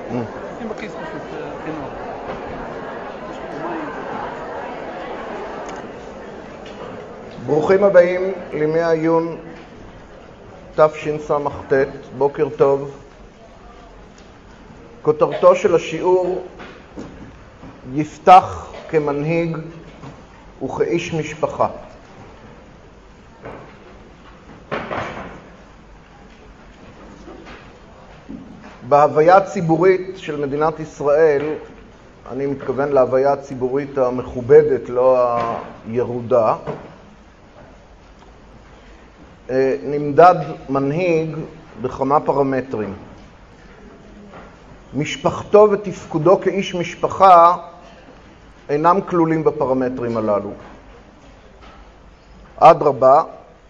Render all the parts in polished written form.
עם בכיס פשוט, חינוך. ברוכים הבאים לימי העיון תשס"ט, בוקר טוב. כותרתו של השיעור: יפתח כמנהיג וכאיש משפחה. בהוויה הציבורית של מדינת ישראל, אני מתכוון להוויה הציבורית המכובדת, לא הירודה, נמדד מנהיג בכמה פרמטרים. משפחתו ותפקודו כאיש משפחה אינם כלולים בפרמטרים הללו. אדרבה,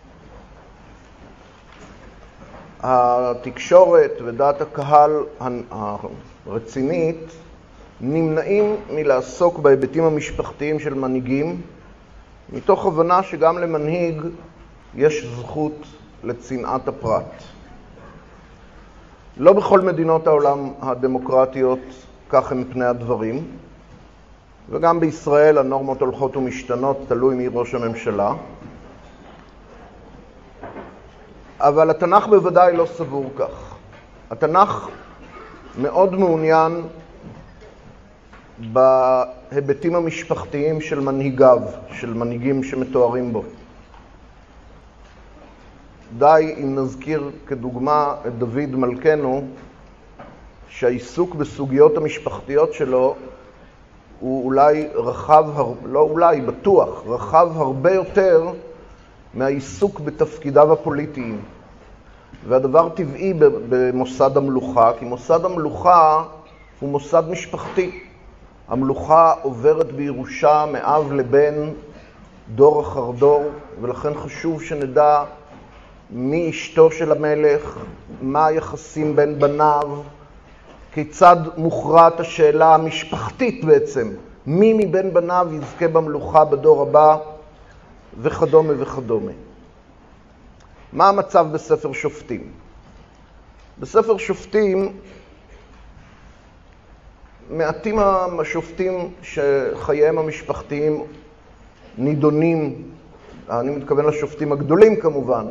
התקשורת ודעת הקהל הרצינית נמנעים מלעסוק בהיבטים המשפחתיים של מנהיגים, מתוך הבנה שגם למנהיג יש זכות לצנעת הפרט. לא בכל מדינות העולם הדמוקרטיות כך הם פני הדברים, וגם בישראל הנורמות הולכות ומשתנות, תלוי מי ראש הממשלה. אבל התנ"ך בוודאי לא סבור כך. התנ"ך מאוד מעוניין בהיבטים המשפחתיים של מנהיגיו, של מנהיגים שמתוארים בו. די אם נזכיר כדוגמה את דוד מלכנו, שהעיסוק בסוגיות המשפחתיות שלו הוא אולי רחב, לא אולי, בטוח, רחב הרבה יותר מהעיסוק בתפקידיו הפוליטיים. והדבר טבעי במוסד המלוכה, כי מוסד המלוכה הוא מוסד משפחתי. המלוכה עוברת בירושה מאב לבן, דור אחר דור, ולכן חשוב שנדע מי אשתו של המלך, מה היחסים בין בניו, כיצד מוכרעת השאלה המשפחתית בעצם, מי מבין בניו יזכה במלוכה בדור הבא, וכדומה וכדומה. מה המצב בספר שופטים? בספר שופטים מעטים השופטים שחייהם המשפחתיים נידונים, אני מתכוון לשופטים הגדולים כמובן,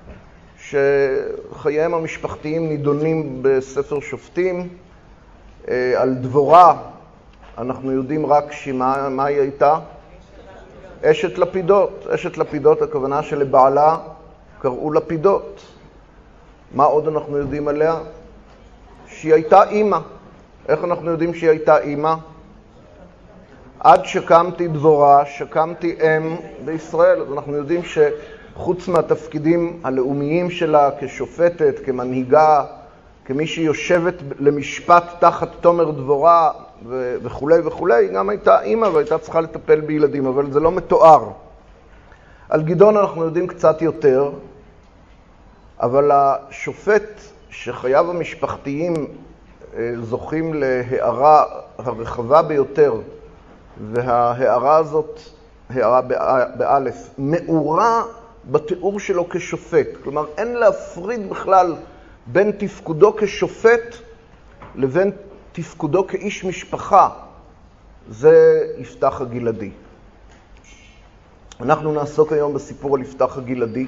שחייהם המשפחתיים נידונים בספר שופטים. על דבורה אנחנו יודעים רק מה היא הייתה? אשת לפידות. אשת לפידות, הכוונה שלבעלה קראו לפידות. מה עוד אנחנו יודעים עליה? שהיא הייתה אימא. איך אנחנו יודעים שהיא הייתה אימא? עד שקמתי דבורה, שקמתי אם בישראל. אז אנחנו יודעים שחוץ מהתפקידים הלאומיים שלה כשופטת, כמנהיגה, כמי שיושבת למשפט תחת תומר דבורה וכו' וכו', היא גם הייתה אימא והייתה צריכה לטפל בילדים, אבל זה לא מתואר. על גדעון אנחנו יודעים קצת יותר, אבל השופט שחייו המשפחתיים זוכים להערה הרחבה ביותר, וההערה הזאת, הערה באלף, מאורה בתיאור שלו כשופט. כלומר, אין להפריד בכלל בין תפקודו כשופט לבין תפקודו כאיש משפחה. זה יפתח הגלעדי. אנחנו נעסוק היום בסיפור על יפתח הגלעדי,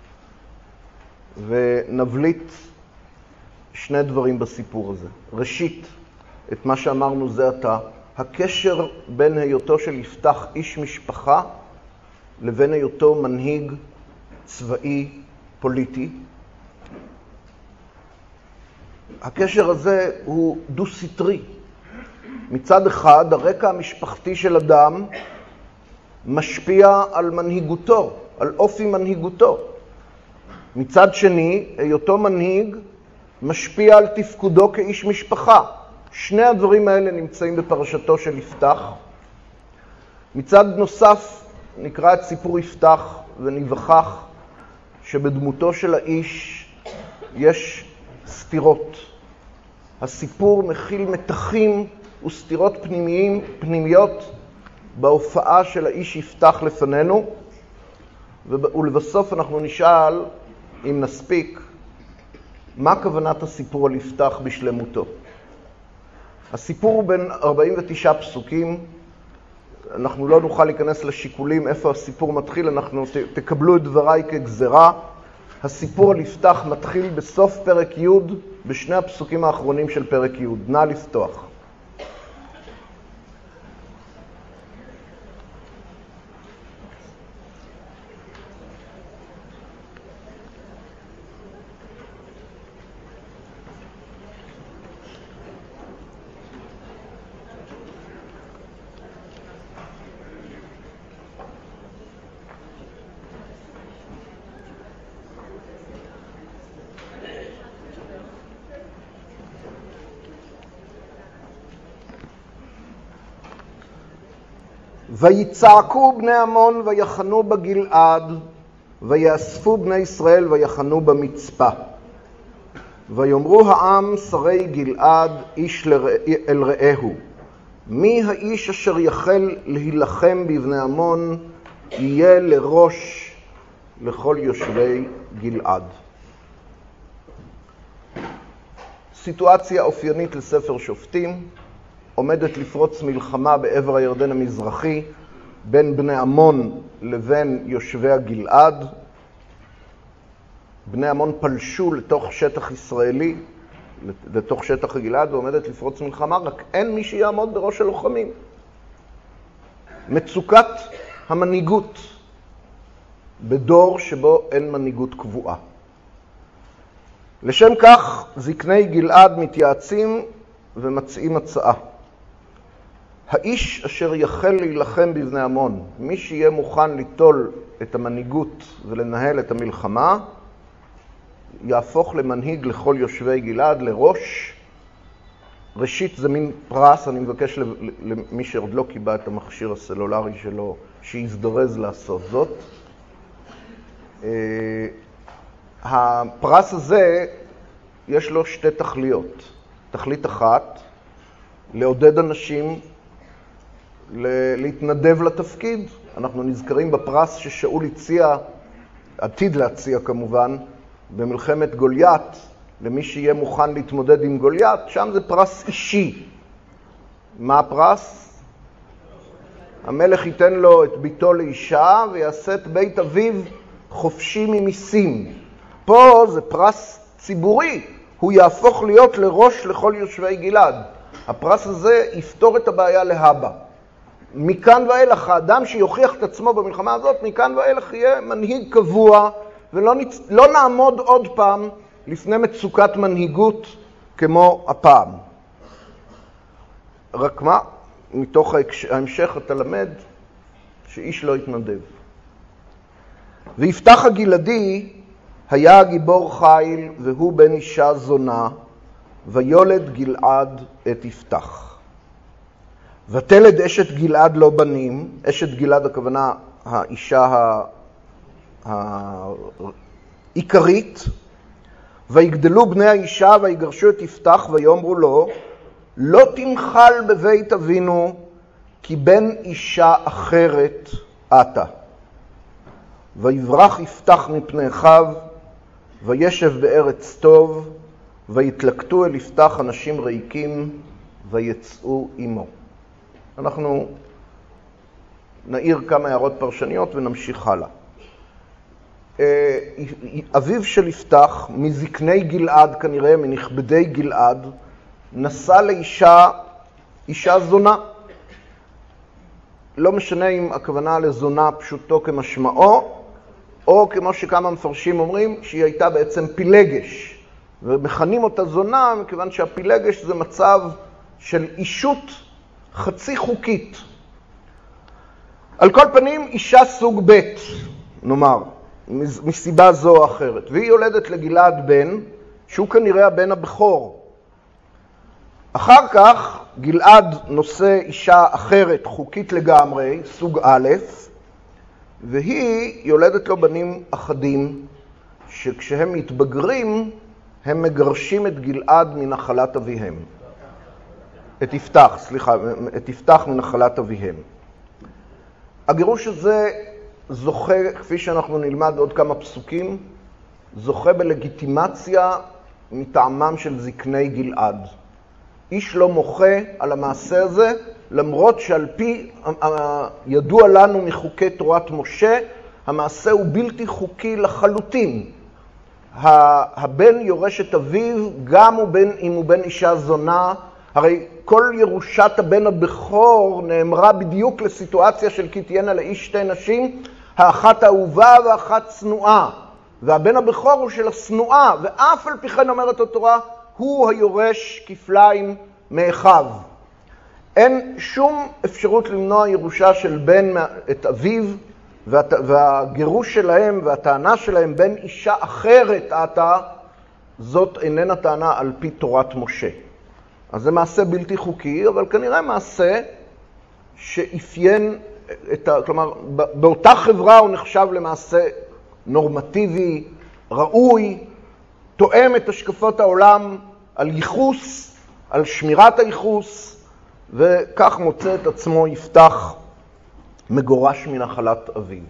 ונבליט שני דברים בסיפור הזה. ראשית, את מה שאמרנו זה עתה, הקשר בין היותו של יפתח איש משפחה לבין היותו מנהיג צבאי פוליטי. הקשר הזה הוא דו-סטרי. מצד אחד, הרקע המשפחתי של אדם משפיע על מנהיגותו, על אופי מנהיגותו. מצד שני, היותו מנהיג משפיע על תפקודו כאיש משפחה. שני הדברים האלה נמצאים בפרשתו של יפתח. מצד נוסף, נקרא את סיפור יפתח וניווכח שבדמותו של האיש יש סתירות. הסיפור מכיל מתחים וסתירות פנימיות בהופעה של האיש יפתח לפנינו, ולבסוף אנחנו נשאל, אם נספיק, מה כוונת הסיפור על יפתח בשלמותו. הסיפור הוא בין 49 פסוקים. אנחנו לא נוכל להיכנס לשיקולים איפה הסיפור מתחיל, אנחנו תקבלו את דבריי כגזרה. הסיפור על יפתח מתחיל בסוף פרק י' בשני הפסוקים האחרונים של פרק י'. נא לפתוח. ויצעקו בני עמון ויחנו בגלעד, ויאספו בני ישראל ויחנו במצפה. ויאמרו העם שרי גלעד איש אל רעהו, מי האיש אשר יחל להילחם בבני עמון, יהיה לראש לכל יושבי גלעד. סיטואציה אופיינית לספר שופטים. עומדת לפרוץ מלחמה בעבר הירדן המזרחי בין בני עמון לבין יושבי הגלעד. בני עמון פלשו לתוך שטח ישראלי, לתוך שטח הגלעד, ועומדת לפרוץ מלחמה, רק אין מי שיעמוד בראש הלוחמים. מצוקת המנהיגות בדור שבו אין מנהיגות קבועה. לשם כך זקני גלעד מתייעצים ומציעים הצעה. האיש אשר יחל להילחם בבני עמון, מי שיהיה מוכן ליטול את המנהיגות ולנהל את המלחמה, יהפוך למנהיג לכל יושבי גלעד, לראש. ראשית זה מין פרס, אני מבקש למי שעוד לא קיבל את המכשיר הסלולרי שלו, שיזדרז לעשות זאת. הפרס הזה יש לו שתי תכליות. תכלית אחת, לעודד אנשים להתנדב לתפקיד. אנחנו נזכרים בפרס ששאול הציע, עתיד להציע כמובן, במלחמת גוליית, למי שיהיה מוכן להתמודד עם גוליית. שם זה פרס אישי. מה הפרס? המלך ייתן לו את ביתו לאישה ויעשה את בית אביו חופשי ממיסים. פה זה פרס ציבורי. הוא יהפוך להיות לראש לכל יושבי גלעד. הפרס הזה יפתור את הבעיה להבא. מכאן ואילך, האדם שיוכיח את עצמו במלחמה הזאת, מכאן ואילך יהיה מנהיג קבוע, ולא נעמוד עוד פעם לפני מצוקת מנהיגות כמו הפעם. רק מה? מתוך ההמשך אתה למד שאיש לא יתנדב. ויפתח הגלעדי היה גיבור חיל, והוא בן אישה זונה, ויולד גלעד את יפתח. ותלד אשת גלעד לא בנים, אשת גלעד הכוונה האישה העיקרית, ויגדלו בני האישה ויגרשו את יפתח ויאמרו לו, לא תנחל בבית אבינו, כי בן אישה אחרת אתה. ויברח יפתח מפני אחיו, וישב בארץ טוב, ויתלקטו אל יפתח אנשים ריקים, ויצאו עמו. אנחנו נעיר כמה הערות פרשניות ונמשיך הלאה. אביו של יפתח, מזקני גלעד כנראה, מנכבדי גלעד, נשא לאישה זונה. לא משנה אם הכוונה לזונה פשוטו כמשמעו, או כמו שכמה מפרשים אומרים, שהיא הייתה בעצם פילגש. ומכנים אותה זונה, מכיוון שהפילגש זה מצב של אישות חצי חוקית. על כל פנים, אישה סוג ב', נאמר, מסיבה זו או אחרת. והיא יולדת לגלעד בן, שהוא כנראה הבן הבכור. אחר כך, גלעד נושא אישה אחרת, חוקית לגמרי, סוג א', והיא יולדת לו בנים אחדים, שכשהם מתבגרים, הם מגרשים את גלעד מנחלת אביהם. את יפתח מנחלת אביהם. הגירוש הזה זוכה, כפי שאנחנו נלמד עוד כמה פסוקים, זוכה בלגיטימציה מטעמם של זקני גלעד. איש לא מוחה על המעשה הזה, למרות שעל פי ידוע לנו מחוקי תורת משה, המעשה הוא בלתי חוקי לחלוטין. הבן יורש את אביו, גם אם הוא בן אישה זונה. הרי כל ירושת הבן הבכור נאמרה בדיוק לסיטואציה של כי תהיינה לאיש שתי נשים, האחת אהובה והאחת צנועה. והבן הבכור הוא של השנואה, ואף על פי כן אומרת התורה, הוא היורש כפליים מאחיו. אין שום אפשרות למנוע ירושה של בן את אביו, והגירוש שלהם והטענה שלהם בין אישה אחרת זאת איננה טענה על פי תורת משה. אז זה מעשה בלתי חוקי, אבל כנראה מעשה שאפיין כלומר, באותה חברה הוא נחשב למעשה נורמטיבי, ראוי, תואם את השקפות העולם על ייחוס, על שמירת הייחוס, וכך מוצא את עצמו יפתח מגורש מנחלת אביו.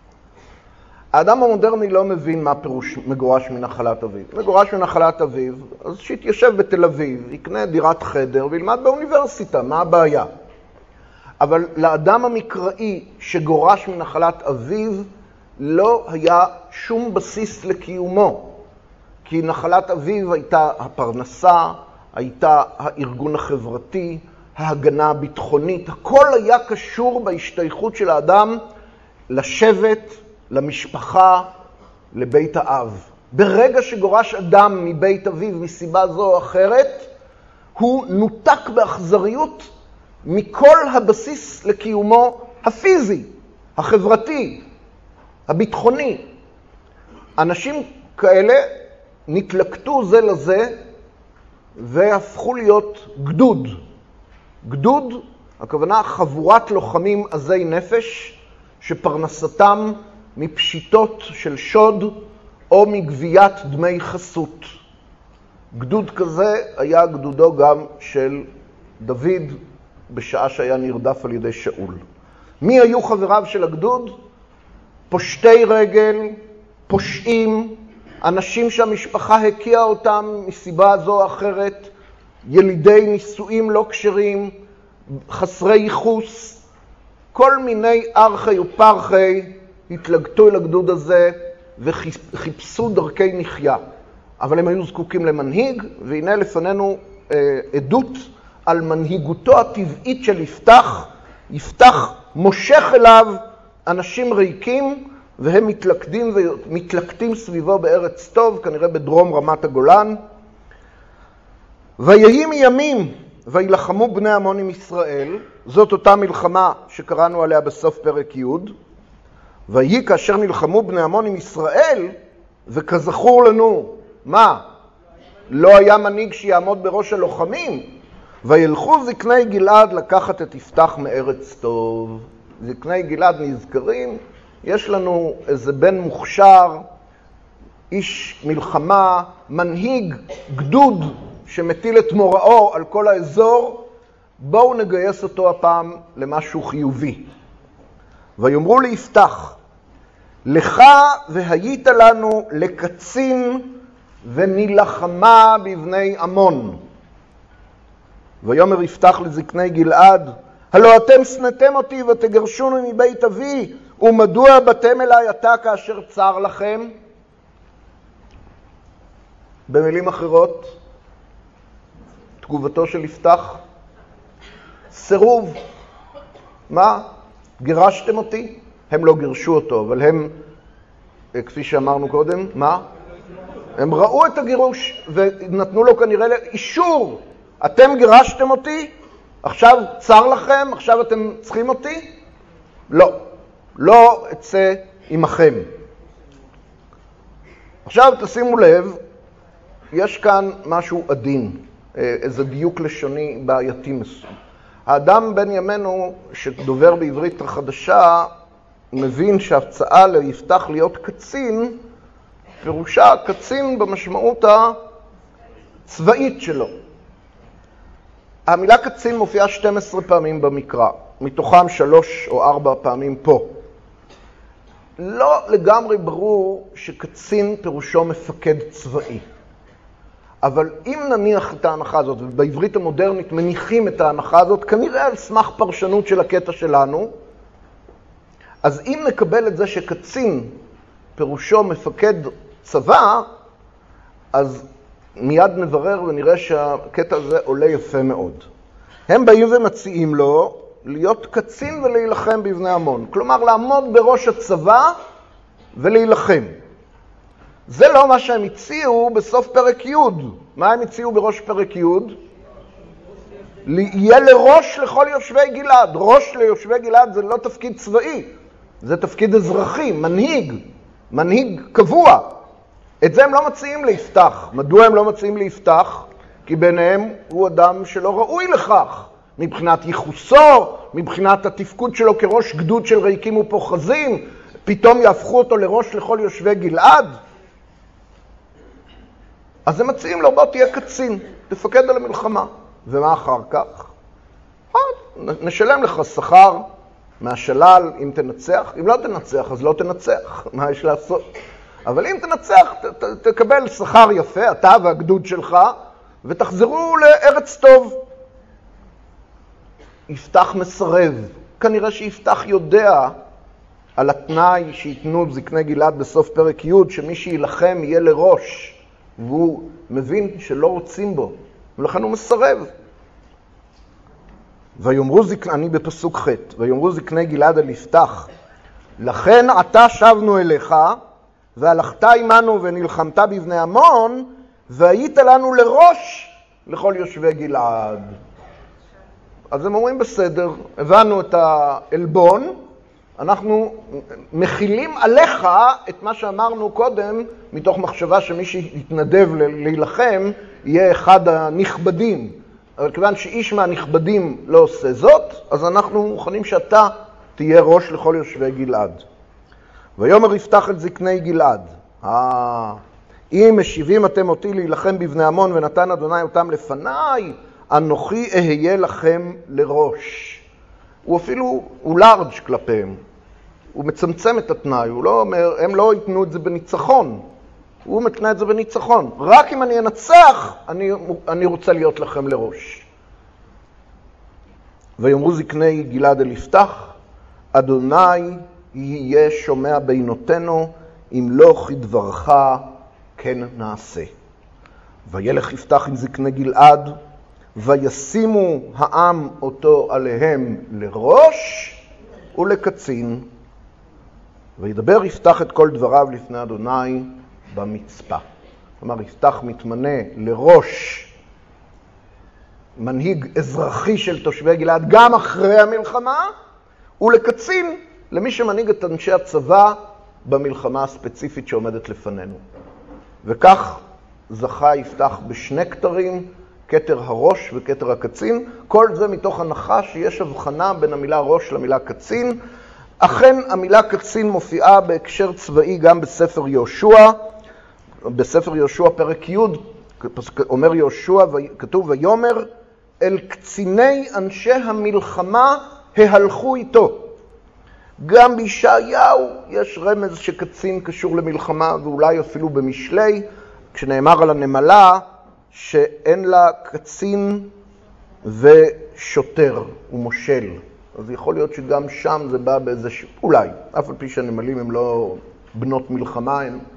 האדם המודרני לא מבין מה פירוש מגורש מנחלת אביו. מגורש מנחלת אביו, אז שיתיישב בתל אביב, יקנה דירת חדר וילמד באוניברסיטה, מה הבעיה? אבל לאדם המקראי שגורש מנחלת אביו לא היה שום בסיס לקיומו. כי נחלת אביו הייתה הפרנסה, הייתה הארגון החברתי, ההגנה הביטחונית, הכל היה קשור בהשתייכות של האדם לשבט, למשפחה, לבית האב. ברגע שגורש אדם מבית אביו מסיבה זו או אחרת, הוא נותק באכזריות מכל הבסיס לקיומו הפיזי, החברתי, הביטחוני. אנשים כאלה נתלקטו זה לזה והפכו להיות גדוד. גדוד, הכוונה חבורת לוחמים עזי נפש שפרנסתם מפשיטות של שוד או מגביית דמי חסות. גדוד כזה היה גדודו גם של דוד בשעה שהיה נרדף על ידי שאול. מי היו חבריו של הגדוד? פושטי רגל, פושעים, אנשים שהמשפחה הקיעה אותם מסיבה זו או אחרת, ילידי נישואים לא כשרים, חסרי ייחוס, כל מיני ארכי ופרחי התלגתו אל הגדוד הזה וחיפשו דרכי מחיה. אבל הם היו זקוקים למנהיג, והנה לפנינו עדות על מנהיגותו הטבעית של יפתח. יפתח מושך אליו אנשים ריקים, והם מתלקטים סביבו בארץ טוב, כנראה בדרום רמת הגולן. ויהי מימים וילחמו בני עמון עם ישראל, זאת אותה מלחמה שקראנו עליה בסוף פרק י'. ויהי כאשר נלחמו בני עמון עם ישראל, וכזכור לנו, מה? לא היה מנהיג שיעמוד בראש הלוחמים. וילכו זקני גלעד לקחת את יפתח מארץ טוב. זקני גלעד נזכרים, יש לנו איזה בן מוכשר, איש מלחמה, מנהיג גדוד שמטיל את מוראו על כל האזור, בואו נגייס אותו הפעם למשהו חיובי. ויאמרו ליפתח, לך והיית לנו לקצין ונלחמה בבני עמון. ויאמר יפתח לזקני גלעד, הלא אתם שנאתם אותי ותגרשונו מבית אבי, ומדוע באתם אליי עתה כאשר צר לכם? במילים אחרות, תגובתו של יפתח, סירוב. מה? גירשתם אותי? הם לא גירשו אותו, אבל הם, כפי שאמרנו קודם, מה? הם ראו את הגירוש ונתנו לו כנראה אישור. אתם גירשתם אותי? עכשיו צר לכם? עכשיו אתם צריכים אותי? לא. לא אצא עמכם. עכשיו תשימו לב, יש כאן משהו עדין, איזה דיוק לשוני בעייתי מסוים. האדם בן ימינו שדובר בעברית החדשה מבין שההצעה ליפתח להיות קצין, פירושה קצין במשמעות הצבאית שלו. המילה קצין מופיעה 12 פעמים במקרא, מתוכם 3 או 4 פעמים פה. לא לגמרי ברור שקצין פירושו מפקד צבאי. אבל אם נניח את ההנחה הזאת, ובעברית המודרנית מניחים את ההנחה הזאת, כנראה על סמך פרשנות של הקטע שלנו, אז אם נקבל את זה שקצין פירושו מפקד צבא, אז מיד נברר ונראה שהקטע הזה עולה יפה מאוד. הם באים ומציעים לו להיות קצין ולהילחם בבני עמון. כלומר, לעמוד בראש הצבא ולהילחם. זה לא מה שהם הציעו בסוף פרק י'. מה הם הציעו בראש פרק י'? יהיה לראש לכל יושבי גלעד. ראש ליושבי גלעד זה לא תפקיד צבאי, זה תפקיד אזרחי, מנהיג קבוע. את זה הם לא מציעים ליפתח. מדוע הם לא מציעים ליפתח? כי ביניהם הוא אדם שלא ראוי לכך. מבחינת ייחוסו, מבחינת התפקוד שלו כראש גדוד של ריקים ופוחזים, פתאום יהפכו אותו לראש לכל יושבי גלעד. אז הם מציעים לו, בוא תהיה קצין, תפקד על המלחמה. ומה אחר כך? נשלם לך שכר מהשלל אם תנצח. אם לא תנצח, אז לא תנצח. מה יש לעשות? אבל אם תנצח, תקבל שכר יפה, אתה והגדוד שלך, ותחזרו לארץ טוב. יפתח מסרב. כנראה שיפתח יודע על התנאי שיתנו זקני גלעד בסוף פרק י' שמי שילחם יהיה לראש, והוא מבין שלא רוצים בו, ולכן הוא מסרב. ויאמרו אני בפסוק ח', ויאמרו זקני גלעד אל יפתח, לכן עתה שבנו אליך, והלכת עמנו ונלחמת בבני עמון, והיית לנו לראש לכל יושבי גלעד. אז הם אומרים בסדר, הבנו את העלבון, אנחנו מכילים עליך את מה שאמרנו קודם, מתוך מחשבה שמי שיתנדב להילחם יהיה אחד הנכבדים. אבל כיוון שאיש מהנכבדים לא עושה זאת, אז אנחנו מוכנים שאתה תהיה ראש לכל יושבי גלעד. ויאמר יפתח את זקני גלעד, אם משיבים אתם אותי להילחם בבני עמון ונתן אדוני אותם לפניי, אנוכי אהיה לכם לראש. הוא אפילו, הוא לארג' כלפיהם. הוא מצמצם את התנאי, הוא לא אומר, הם לא ייתנו את זה בניצחון. הוא מתנה את זה בניצחון. רק אם אני אנצח, אני רוצה להיות לכם לראש. ויאמרו זקני גלעד אל יפתח, אדוני יהיה שומע בינותינו, אם לא כדברך כן נעשה. וילך יפתח עם זקני גלעד, וישימו העם אותו עליהם לראש ולקצין. וידבר יפתח את כל דבריו לפני אדוני במצפה. כלומר, יפתח מתמנה לראש, מנהיג אזרחי של תושבי גלעד, גם אחרי המלחמה, ולקצין למי שמנהיג את אנשי הצבא במלחמה הספציפית שעומדת לפנינו. וכך זכה יפתח בשני כתרים, כתר הראש וכתר הקצין, כל זה מתוך הנחה שיש הבחנה בין המילה ראש למילה קצין. אכן המילה קצין מופיעה בהקשר צבאי גם בספר יהושע, בספר יהושע פרק י', אומר יהושע, כתוב ויאמר אל קציני אנשי המלחמה ההלכו איתו. גם בישעיהו יש רמז שקצין קשור למלחמה, ואולי אפילו במשלי, כשנאמר על הנמלה שאין לה קצין ושוטר ומושל. אז יכול להיות שגם שם זה בא באיזה אולי, אף על פי שהנמלים הם לא בנות מלחמה.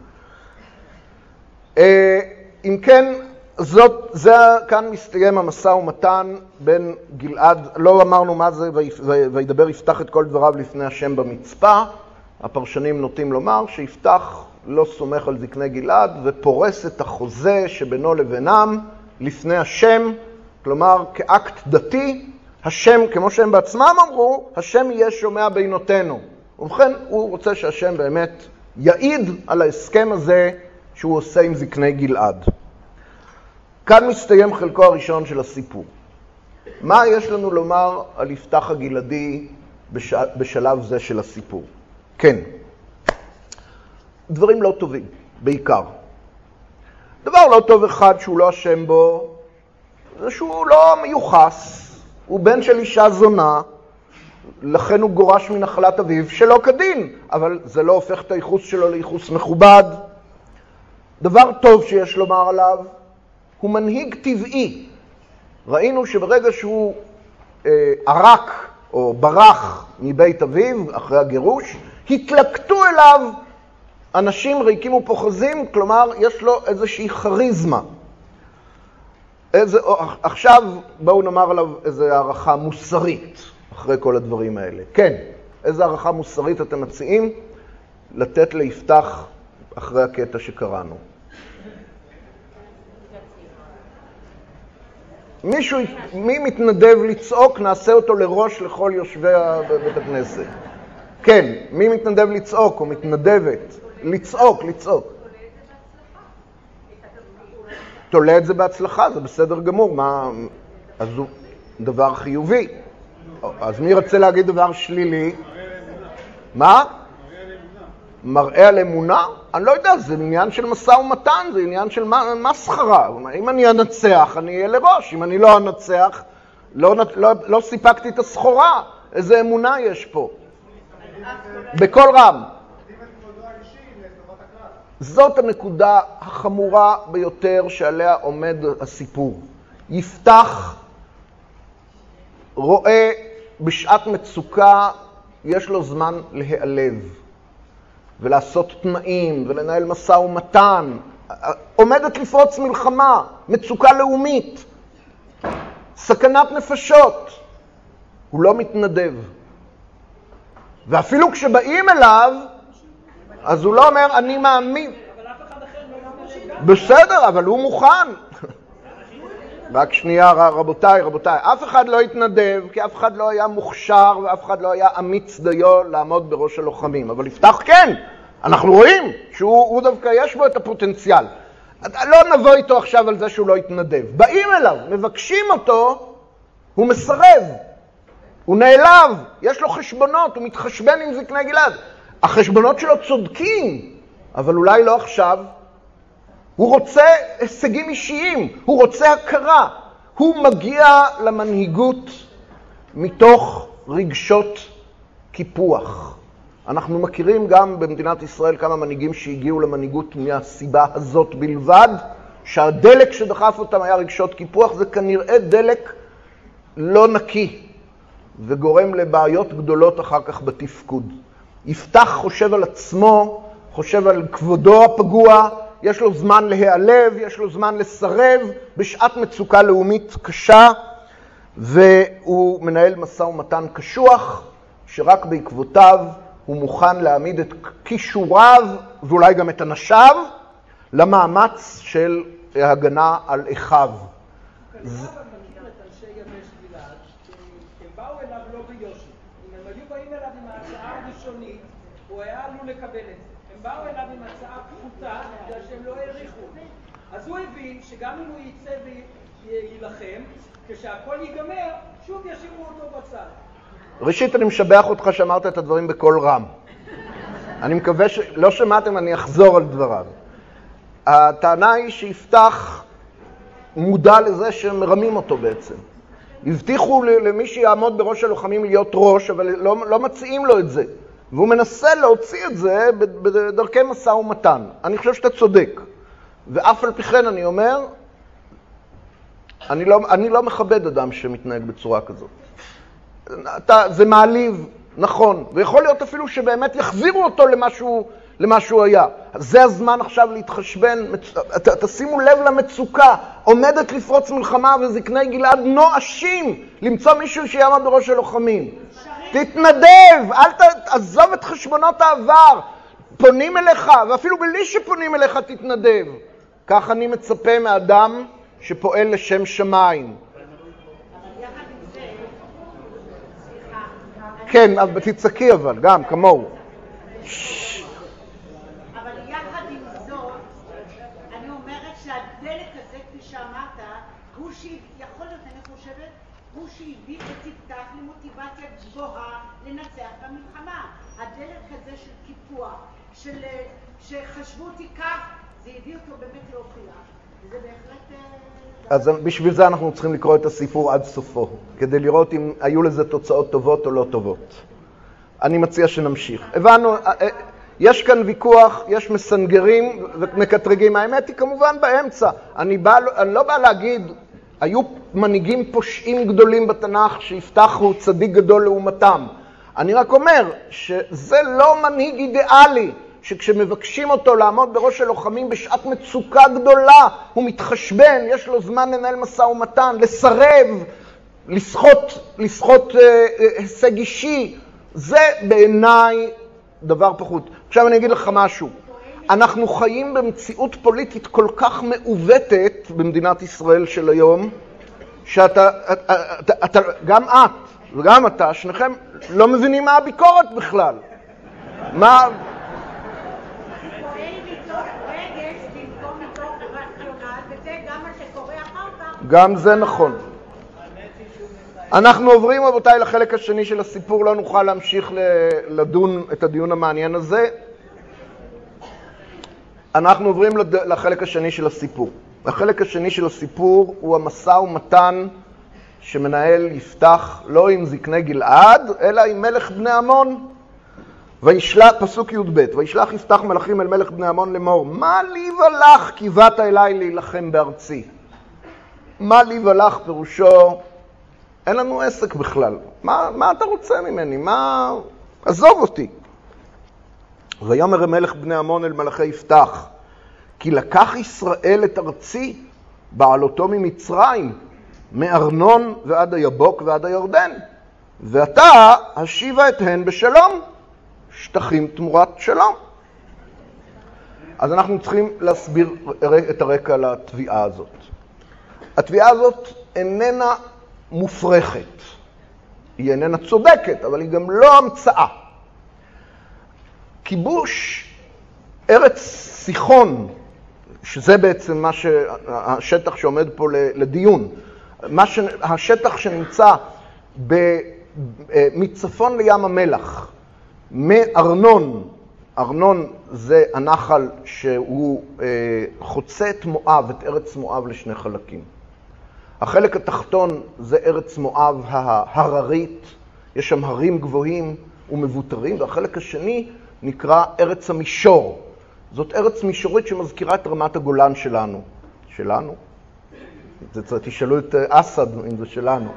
אם כן, כאן מסתיים המשא ומתן בין גלעד, לא אמרנו מה זה, וידבר יפתח את כל דבריו לפני השם במצפה. הפרשנים נוטים לומר שיפתח לא סומך על זקני גלעד ופורס את החוזה שבינו לבינם לפני השם, כלומר כאקט דתי, השם, כמו שהם בעצמם אמרו, השם יהיה שומע בינותינו. ובכן, הוא רוצה שהשם באמת יעיד על ההסכם הזה שהוא עושה עם זקני גלעד. כאן מסתיים חלקו הראשון של הסיפור. מה יש לנו לומר על יפתח הגלעדי בשלב זה של הסיפור? כן, דברים לא טובים, בעיקר. דבר לא טוב אחד שהוא לא אשם בו, זה שהוא לא מיוחס. הוא בן של אישה זונה, לכן הוא גורש מנחלת אביו שלא כדין, אבל זה לא הופך את הייחוס שלו לייחוס מכובד. דבר טוב שיש לומר עליו, הוא מנהיג טבעי. ראינו שברגע שהוא ערק או ברח מבית אביו אחרי הגירוש, התלקטו אליו אנשים ריקים ופוחזים, כלומר יש לו איזושהי כריזמה. עכשיו בואו נאמר עליו איזו הערכה מוסרית אחרי כל הדברים האלה. כן, איזו הערכה מוסרית אתם מציעים לתת ליפתח אחרי הקטע שקראנו? מי מתנדב לצעוק, נעשה אותו לראש לכל יושבי בית הכנסת. כן, מי מתנדב לצעוק או מתנדבת? לצעוק. תולה את זה בהצלחה, זה בסדר גמור. אז הוא דבר חיובי. אז מי רוצה להגיד דבר שלילי? מה? מראה על אמונה? אני לא יודע, זה עניין של משא ומתן, זה עניין של מסחרה. אם אני אנצח, אני אהיה לראש. אם אני לא אנצח, לא סיפקתי את הסחורה. איזה אמונה יש פה? בכל רם. זאת הנקודה החמורה ביותר שעליה עומד הסיפור. יפתח רואה בשעת מצוקה, יש לו זמן להיעלב ולעשות תנאים ולנהל משא ומתן. עומדת לפרוץ מלחמה, מצוקה לאומית, סכנת נפשות. הוא לא מתנדב. ואפילו כשבאים אליו, אז הוא לא אומר, אני מאמין. אבל אף אחד אחר לא מאמין. בסדר, אבל הוא מוכן. רק שנייה, רבותיי, אף אחד לא התנדב, כי אף אחד לא היה מוכשר, ואף אחד לא היה אמיץ דיו לעמוד בראש הלוחמים. אבל יפתח כן, אנחנו רואים שהוא דווקא יש בו את הפוטנציאל. לא נבוא איתו עכשיו על זה שהוא לא התנדב. באים אליו, מבקשים אותו, הוא מסרב. הוא נעלב, יש לו חשבונות, הוא מתחשבן עם זקני גלעד. החשבונות שלו צודקים, אבל אולי לא עכשיו. הוא רוצה הישגים אישיים, הוא רוצה הכרה. הוא מגיע למנהיגות מתוך רגשות קיפוח. אנחנו מכירים גם במדינת ישראל כמה מנהיגים שהגיעו למנהיגות מהסיבה הזאת בלבד, שהדלק שדחף אותם היה רגשות קיפוח, זה כנראה דלק לא נקי, וגורם לבעיות גדולות אחר כך בתפקוד. יפתח חושב על עצמו, חושב על כבודו הפגוע, יש לו זמן להיעלב, יש לו זמן לסרב, בשעת מצוקה לאומית קשה, והוא מנהל משא ומתן קשוח, שרק בעקבותיו הוא מוכן להעמיד את כישוריו, ואולי גם את אנשיו, למאמץ של הגנה על אחיו. הוא היה עלול לקבל את זה. הם באו אליו עם הצעה פחותה, בגלל שהם לא העריכו. אז הוא הבין שגם אם הוא יצא וילחם, כשהכל ייגמר, שוב ישאירו אותו בצד. ראשית, אני משבח אותך שאמרת את הדברים בקול רם. אני מקווה שלא שמעתם, אני אחזור על דבריו. הטענה היא שיפתח מודע לזה שמרמים אותו בעצם. הבטיחו למי שיעמוד בראש הלוחמים להיות ראש, אבל לא מציעים לו את זה. והוא מנסה להוציא את זה בדרכי משא ומתן. אני חושב שאתה צודק. ואף על פי כן אני אומר, אני לא מכבד אדם שמתנהג בצורה כזאת. זה מעליב, נכון. ויכול להיות אפילו שבאמת יחזירו אותו למה שהוא היה. זה הזמן עכשיו להתחשבן. תשימו לב למצוקה. עומדת לפרוץ מלחמה וזקני גלעד נואשים למצוא מישהו שיעמוד בראש הלוחמים. תתנדב, אל תעזוב את חשבונות העבר. פונים אליך, ואפילו בלי שפונים אליך תתנדב. כך אני מצפה מאדם שפועל לשם שמיים. כן, אבל תצעקי אבל, גם כמוהו. אבל יחד עם זאת, אני אומרת שהדלק הזה, כפי שאמרת, הוא שיכול להיות, אני חושבת, הוא שהביא את יפתח למוטיבציה גבוהה לנצח במלחמה. הדלק הזה של קיפוח, שחשבו אותי כך, זה הביא אותו באמת להוכיח. וזה בהחלט... אז בשביל זה אנחנו צריכים לקרוא את הסיפור עד סופו, כדי לראות אם היו לזה תוצאות טובות או לא טובות. אני מציע שנמשיך. הבנו, יש כאן ויכוח, יש מסנגרים ומקטרגים. האמת היא כמובן באמצע. אני לא בא להגיד, היו מנהיגים פושעים גדולים בתנ"ך שיפתחו צדיק גדול לעומתם. אני רק אומר שזה לא מנהיג אידיאלי, שכשמבקשים אותו לעמוד בראש הלוחמים בשעת מצוקה גדולה, הוא מתחשבן, יש לו זמן לנהל משא ומתן, לסרב, לסחוט הישג אישי. זה בעיניי דבר פחות. עכשיו אני אגיד לך משהו. אנחנו חיים במציאות פוליטית כל כך מעוותת במדינת ישראל של היום, שאתה, גם את וגם אתה, שניכם לא מבינים מה הביקורת בכלל. מה... גם זה נכון. אנחנו עוברים רבותיי לחלק השני של הסיפור, לא נוכל להמשיך לדון את הדיון המעניין הזה. אנחנו עוברים לחלק השני של הסיפור. החלק השני של הסיפור הוא המשא ומתן שמנהל יפתח לא עם זקני גלעד, אלא עם מלך בני עמון. פסוק י"ב, וישלח יפתח מלאכים אל מלך בני עמון לאמור, מה לי ולך כי באת אליי להילחם בארצי? מה לי ולך פירושו, אין לנו עסק בכלל. מה אתה רוצה ממני? עזוב אותי. ויאמר המלך בני עמון אל מלאכי יפתח, כי לקח ישראל את ארצי בעלותו ממצרים, מארנון ועד היבוק ועד הירדן, ואתה השיבה את הן בשלום, שטחים תמורת שלום. אז אנחנו צריכים להסביר את הרקע לתביעה הזאת. התביעה הזאת איננה מופרכת. היא איננה צודקת, אבל היא גם לא המצאה. כיבוש ארץ סיחון, שזה בעצם השטח שעומד פה לדיון, השטח שנמצא מצפון לים המלח, מארנון, ארנון זה הנחל שהוא חוצה את מואב, את ארץ מואב לשני חלקים. החלק התחתון זה ארץ מואב ההררית, יש שם הרים גבוהים ומבוטרים, והחלק השני נקרא ארץ המישור. זאת ארץ מישורית שמזכירה את רמת הגולן שלנו. שלנו? תשאלו את אסד אם זה שלנו.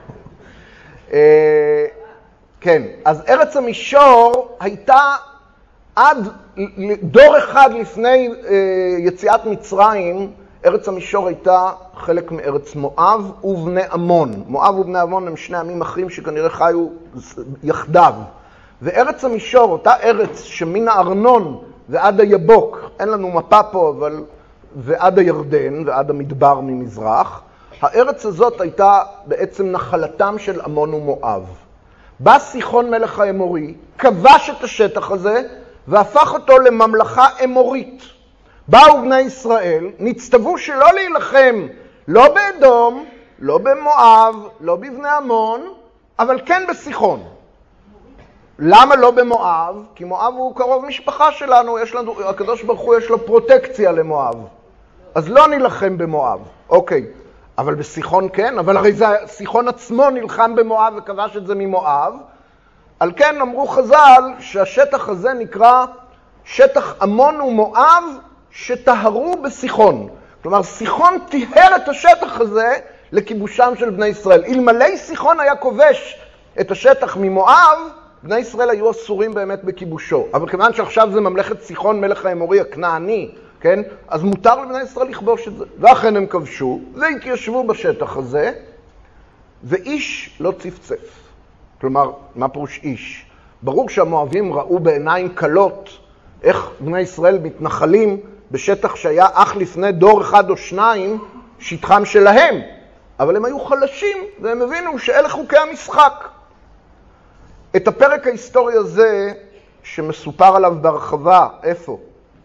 כן, אז ארץ המישור הייתה עד דור אחד לפני יציאת מצרים, ארץ המישור הייתה חלק מארץ מואב ובני עמון. מואב ובני עמון הם שני עמים אחרים שכנראה חיו יחדיו. וארץ המישור, אותה ארץ שמן הארנון ועד היבוק, אין לנו מפה פה, אבל ועד הירדן ועד המדבר ממזרח, הארץ הזאת הייתה בעצם נחלתם של עמון ומואב. בא סיחון מלך האמורי, כבש את השטח הזה והפך אותו לממלכה אמורית. באו בני ישראל, נצטוו שלא להילחם, לא באדום, לא במואב, לא בבני עמון, אבל כן בסיחון. למה לא במואב? כי מואב הוא קרוב משפחה שלנו, הקדוש ברוך הוא יש לו פרוטקציה למואב. אז לא נילחם במואב. אוקיי, אבל בסיחון כן, אבל הרי זה סיחון עצמו נלחם במואב וכבש את זה ממואב. על כן אמרו חז"ל שהשטח הזה נקרא שטח עמון ומואב שטהרו בסיחון. כלומר, סיחון טיהר את השטח הזה לכיבושם של בני ישראל. אלמלא סיחון היה כובש את השטח ממואב, בני ישראל היו אסורים באמת בכיבושו. אבל כיוון שעכשיו זה ממלכת סיחון מלך האמורי הכנעני, כן? אז מותר לבני ישראל לכבוש את זה. ואכן הם כבשו והתיישבו בשטח הזה, ואיש לא צפצף. כלומר, מה פירוש איש? ברור שהמואבים ראו בעיניים קלות איך בני ישראל מתנחלים בשטח שהיה אך לפני דור אחד או שניים שטחם שלהם. אבל הם היו חלשים והם הבינו שאלה חוקי המשחק. את הפרק ההיסטורי הזה שמסופר עליו בהרחבה, איפה?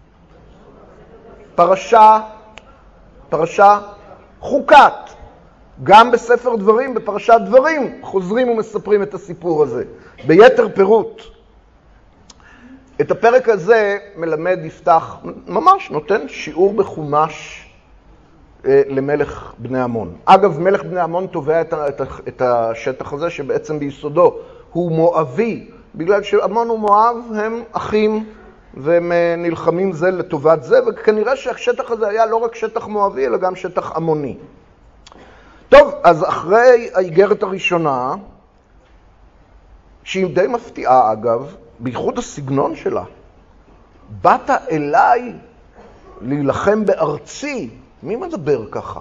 פרשה חוקת. גם בספר דברים, בפרשת דברים, חוזרים ומספרים את הסיפור הזה, ביתר פירוט. את הפרק הזה מלמד יפתח, ממש נותן שיעור בחומש למלך בני עמון. אגב, מלך בני עמון תובע את השטח הזה, שבעצם ביסודו הוא מואבי, בגלל שעמון ומואב הם אחים והם נלחמים זה לטובת זה, וכנראה שהשטח הזה היה לא רק שטח מואבי, אלא גם שטח עמוני. טוב, אז אחרי האיגרת הראשונה, שהיא די מפתיעה אגב, בייחוד הסגנון שלה, באת אליי להילחם בארצי. מי מדבר ככה?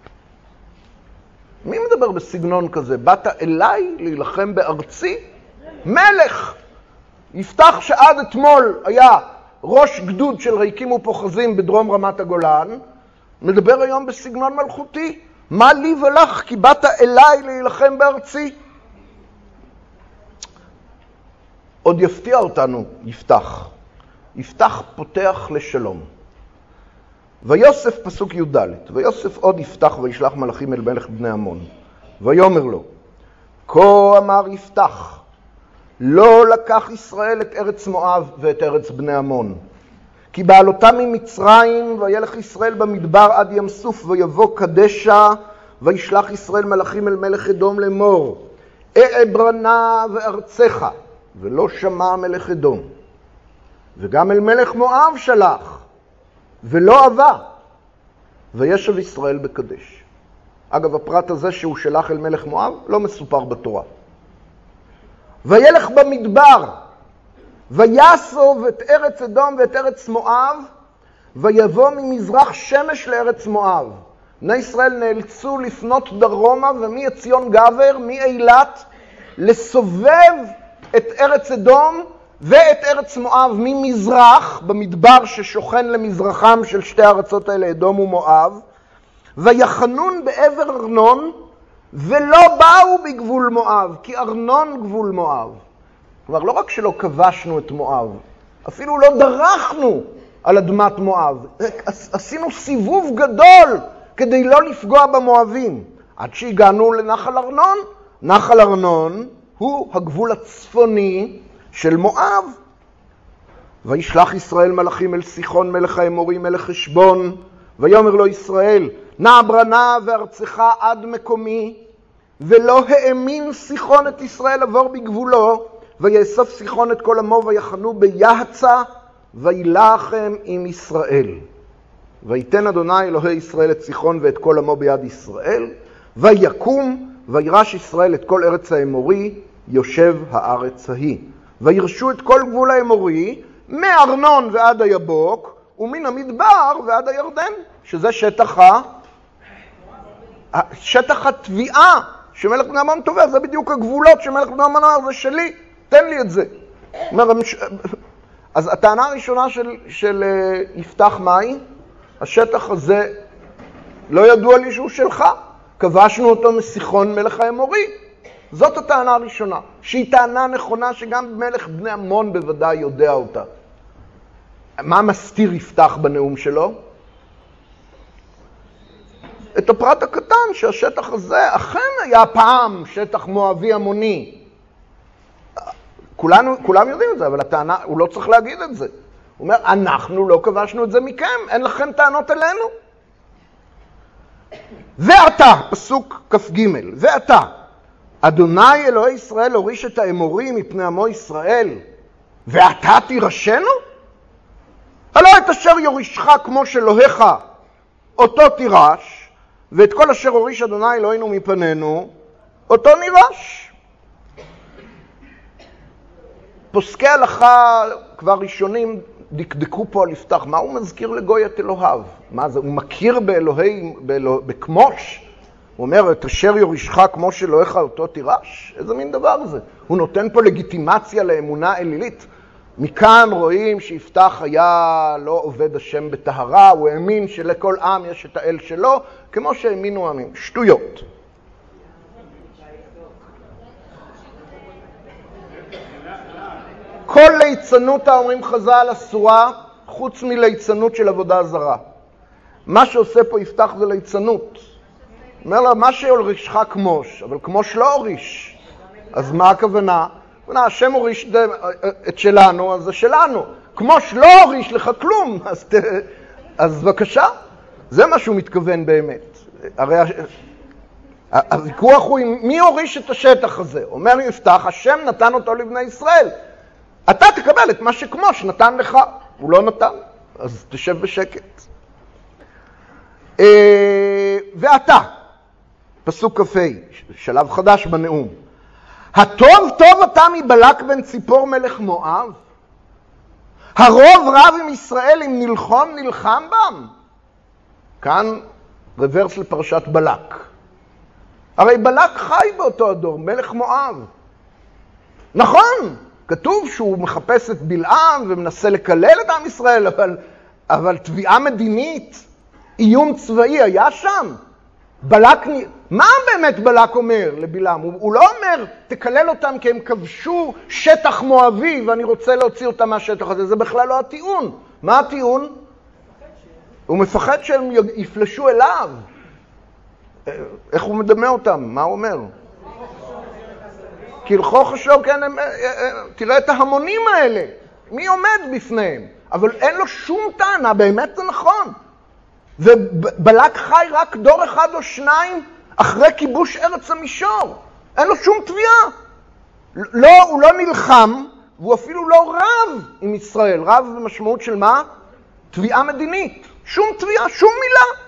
מי מדבר בסגנון כזה? באת אליי להילחם בארצי? מלך! יפתח שעד אתמול היה ראש גדוד של ריקים ופוחזים בדרום רמת הגולן, מדבר היום בסגנון מלכותי. מה לי ולך? כי באת אליי להילחם בארצי. עוד יפתיע אותנו יפתח. יפתח פותח לשלום. ויוסף פסוק י"ד, ויוסף עוד יפתח וישלח מלאכים אל מלך בני עמון. ויאמר לו, כה אמר יפתח, לא לקח ישראל את ארץ מואב ואת ארץ בני עמון. כי בעלותם ממצרים, וילך ישראל במדבר עד ים סוף, ויבוא קדשה, וישלח ישראל מלאכים אל מלך אדום לאמור, אעברנה וארצך, ולא שמע מלך אדום. וגם אל מלך מואב שלח, ולא אבה, וישב ישראל בקדש. אגב, הפרט הזה שהוא שלח אל מלך מואב לא מסופר בתורה. וילך במדבר, ויסוב את ארץ אדום ואת ארץ מואב, ויבוא ממזרח שמש לארץ מואב. בני ישראל נאלצו לפנות דרומה ומעציון גבר, מאילת, לסובב את ארץ אדום ואת ארץ מואב ממזרח, במדבר ששוכן למזרחם של שתי הארצות האלה, אדום ומואב, ויחנון בעבר ארנון, ולא באו בגבול מואב, כי ארנון גבול מואב. כלומר, לא רק שלא כבשנו את מואב, אפילו לא דרכנו על אדמת מואב. עשינו סיבוב גדול כדי לא לפגוע במואבים. עד שהגענו לנחל ארנון. נחל ארנון הוא הגבול הצפוני של מואב. וישלח ישראל מלאכים אל סיחון מלך האמורי מלך חשבון, ויאמר לו ישראל, נע ברנה וארצך עד מקומי, ולא האמין סיחון את ישראל עבור בגבולו, ויאסוף סיחון את כל עמו ויחנו ביחצה, וילחם עם ישראל. ויתן אדוני אלוהי ישראל את סיחון ואת כל עמו ביד ישראל, ויקום וירש ישראל את כל ארץ האמורי, יושב הארץ ההיא. וירשו את כל גבול האמורי, מארנון ועד היבוק, ומן המדבר ועד הירדן, שזה שטח התביעה שמלך בני עמון תובע. זה בדיוק הגבולות שמלך בני עמון אמר, זה שלי, תן לי את זה. אז הטענה הראשונה של יפתח מהי? השטח הזה לא ידוע לי שהוא שלך, כבשנו אותו מסיחון מלך האמורי. זאת הטענה הראשונה, שהיא טענה נכונה שגם מלך בני עמון בוודאי יודע אותה. מה מסתיר יפתח בנאום שלו? את הפרט הקטן שהשטח הזה אכן היה פעם שטח מואבי המוני. כולם יודעים את זה, אבל הטענה, הוא לא צריך להגיד את זה. הוא אומר, אנחנו לא כבשנו את זה מכם, אין לכם טענות אלינו. ואתה, פסוק כ"ג, ואתה, אדוני אלוהי ישראל הוריש את האמורי מפני עמו ישראל, ואתה תירשנו? הלא את אשר יורישך כמו שאלוהיך, אותו תירש, ואת כל אשר הוריש אדוני אלוהינו מפנינו, אותו נירש. פוסקי הלכה כבר ראשונים דקדקו פה על יפתח. מה הוא מזכיר לגוי את אלוהיו? מה זה? הוא מכיר באלוהי, בכמוש? הוא אומר, את אשר יורישך כמו שאלוהיך אותו תירש? איזה מין דבר זה? הוא נותן פה לגיטימציה לאמונה אלילית. מכאן רואים שיפתח היה לא עובד השם בטהרה, הוא האמין שלכל עם יש את האל שלו, כמו שהאמינו עמים. שטויות. כל ליצנות האומרים חז"ל אסורה, חוץ מליצנות של עבודה זרה. מה שעושה פה יפתח זה ליצנות. אומר לו, מה שהורישך כמוש, אבל כמוש לא הוריש. אז מה הכוונה? השם הוריש את שלנו, אז זה שלנו. כמוש לא הוריש לך כלום, אז בבקשה. זה מה שהוא מתכוון באמת. הרי הוויכוח הוא מי הוריש את השטח הזה. אומר יפתח, השם נתן אותו לבני ישראל. אתה תקבל את מה שכמו שנתן לך. הוא לא נתן, אז תשב בשקט. ואתה, פסוק כ"ה, שלב חדש בנאום. הטוב טוב אתה מבלק בן ציפור מלך מואב? הרוב רב עם ישראל אם נלחם בם? כאן רוורס לפרשת בלק. הרי בלק חי באותו הדור, מלך מואב. נכון, כתוב שהוא מחפש את בלעם ומנסה לקלל את עם ישראל, אבל תביעה מדינית, איום צבאי היה שם. בלק, מה באמת בלק אומר לבלעם? הוא לא אומר, תקלל אותם כי הם כבשו שטח מואבי ואני רוצה להוציא אותם מהשטח הזה. זה בכלל לא הטיעון. מה הטיעון? הוא מפחד שהם יפלשו אליו. איך הוא מדמה אותם? מה הוא אומר? כלכו חשוב, כן, תראה את ההמונים האלה. מי עומד בפניהם? אבל אין לו שום טענה, באמת זה נכון. ובלק חי רק דור אחד או שניים אחרי כיבוש ארץ המישור. אין לו שום תביעה. לא, הוא לא נלחם, והוא אפילו לא רב עם ישראל. רב במשמעות של מה? תביעה מדינית. שום תביעה, שום מילה.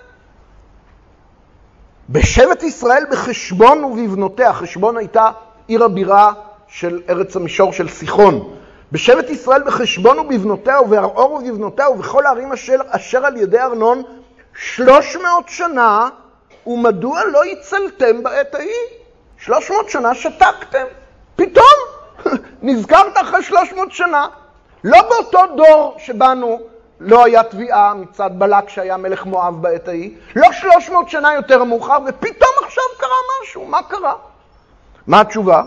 בשבט ישראל בחשבון ובבנותיה, חשבון הייתה עיר הבירה של ארץ המישור של סיחון. בשבט ישראל בחשבון ובבנותיה ובארעור ובבנותיה ובכל הערים אשר על ידי ארנון 300 שנה, ומדוע לא הצלתם בעת ההיא? 300 שנה שתקתם. פתאום נזכרת אחרי 300 שנה. לא באותו דור שבנו לא היה תביעה מצד בלק שהיה מלך מואב בעת ההיא. לא 300 שנה יותר מאוחר, ופתאום עכשיו קרה משהו. מה קרה? מה התשובה?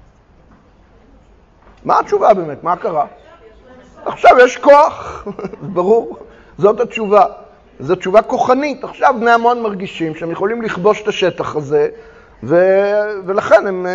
מה התשובה באמת? מה קרה? עכשיו יש כוח. ברור. זאת התשובה. זו תשובה כוחנית. עכשיו בני עמון מרגישים שהם יכולים לכבוש את השטח הזה, ולכן הם...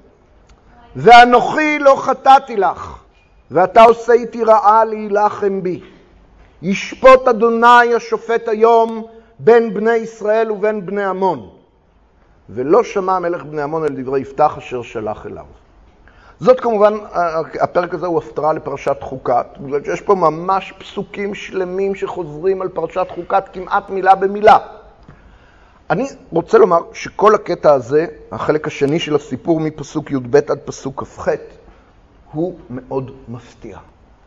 ואנוכי לא חטאתי לך, ואתה עושה איתי רעה להילחם בי. ישפוט אדוני השופט היום בין בני ישראל ובין בני עמון. ולא שמע מלך בני עמון אל דברי יפתח אשר שלח אליו. זאת כמובן, הפרק הזה הוא הפטרה לפרשת חוקת, בגלל שיש פה ממש פסוקים שלמים שחוזרים על פרשת חוקת כמעט מילה במילה. אני רוצה לומר שכל הקטע הזה, החלק השני של הסיפור מפסוק י"ב עד פסוק כ"ח, הוא מאוד מפתיע.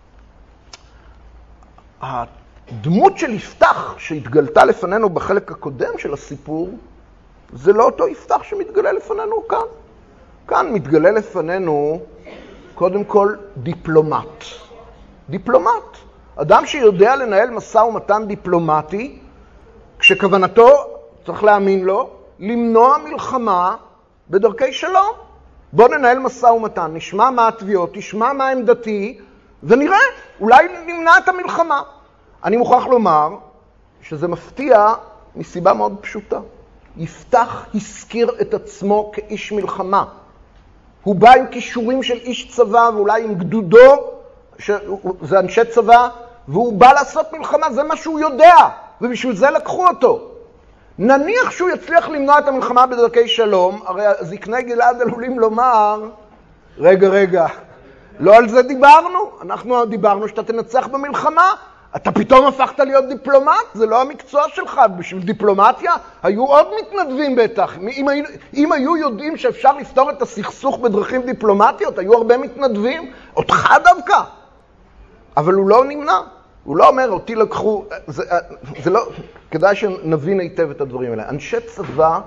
הדמות של יפתח שהתגלתה לפנינו בחלק הקודם של הסיפור, זה לא אותו יפתח שמתגלה לפנינו כאן. כאן מתגלה לפנינו קודם כל דיפלומט. דיפלומט. אדם שיודע לנהל משא ומתן דיפלומטי, כשכוונתו, צריך להאמין לו, למנוע מלחמה בדרכי שלום. בוא ננהל משא ומתן, נשמע מה התביעות, תשמע מה עמדתי, ונראה, אולי נמנע את המלחמה. אני מוכרח לומר שזה מפתיע מסיבה מאוד פשוטה. יפתח הזכיר את עצמו כאיש מלחמה. הוא בא עם כישורים של איש צבא, ואולי עם גדודו, זה אנשי צבא, והוא בא לעשות מלחמה, זה מה שהוא יודע, ובשביל זה לקחו אותו. נניח שהוא יצליח למנוע את המלחמה בדרכי שלום, הרי זקני גלעד עלולים לומר, רגע, לא על זה דיברנו, אנחנו דיברנו שאתה תנצח במלחמה, אתה פתאום הפכת להיות דיפלומט, זה לא המקצוע שלך, בשביל דיפלומטיה היו עוד מתנדבים בטח. אם היו יודעים שאפשר לפתור את הסכסוך בדרכים דיפלומטיות, היו הרבה מתנדבים, אותך דווקא. אבל הוא לא נמנע, הוא לא אומר, אותי לקחו, זה לא, כדאי שנבין היטב את הדברים האלה. אנשי צבא,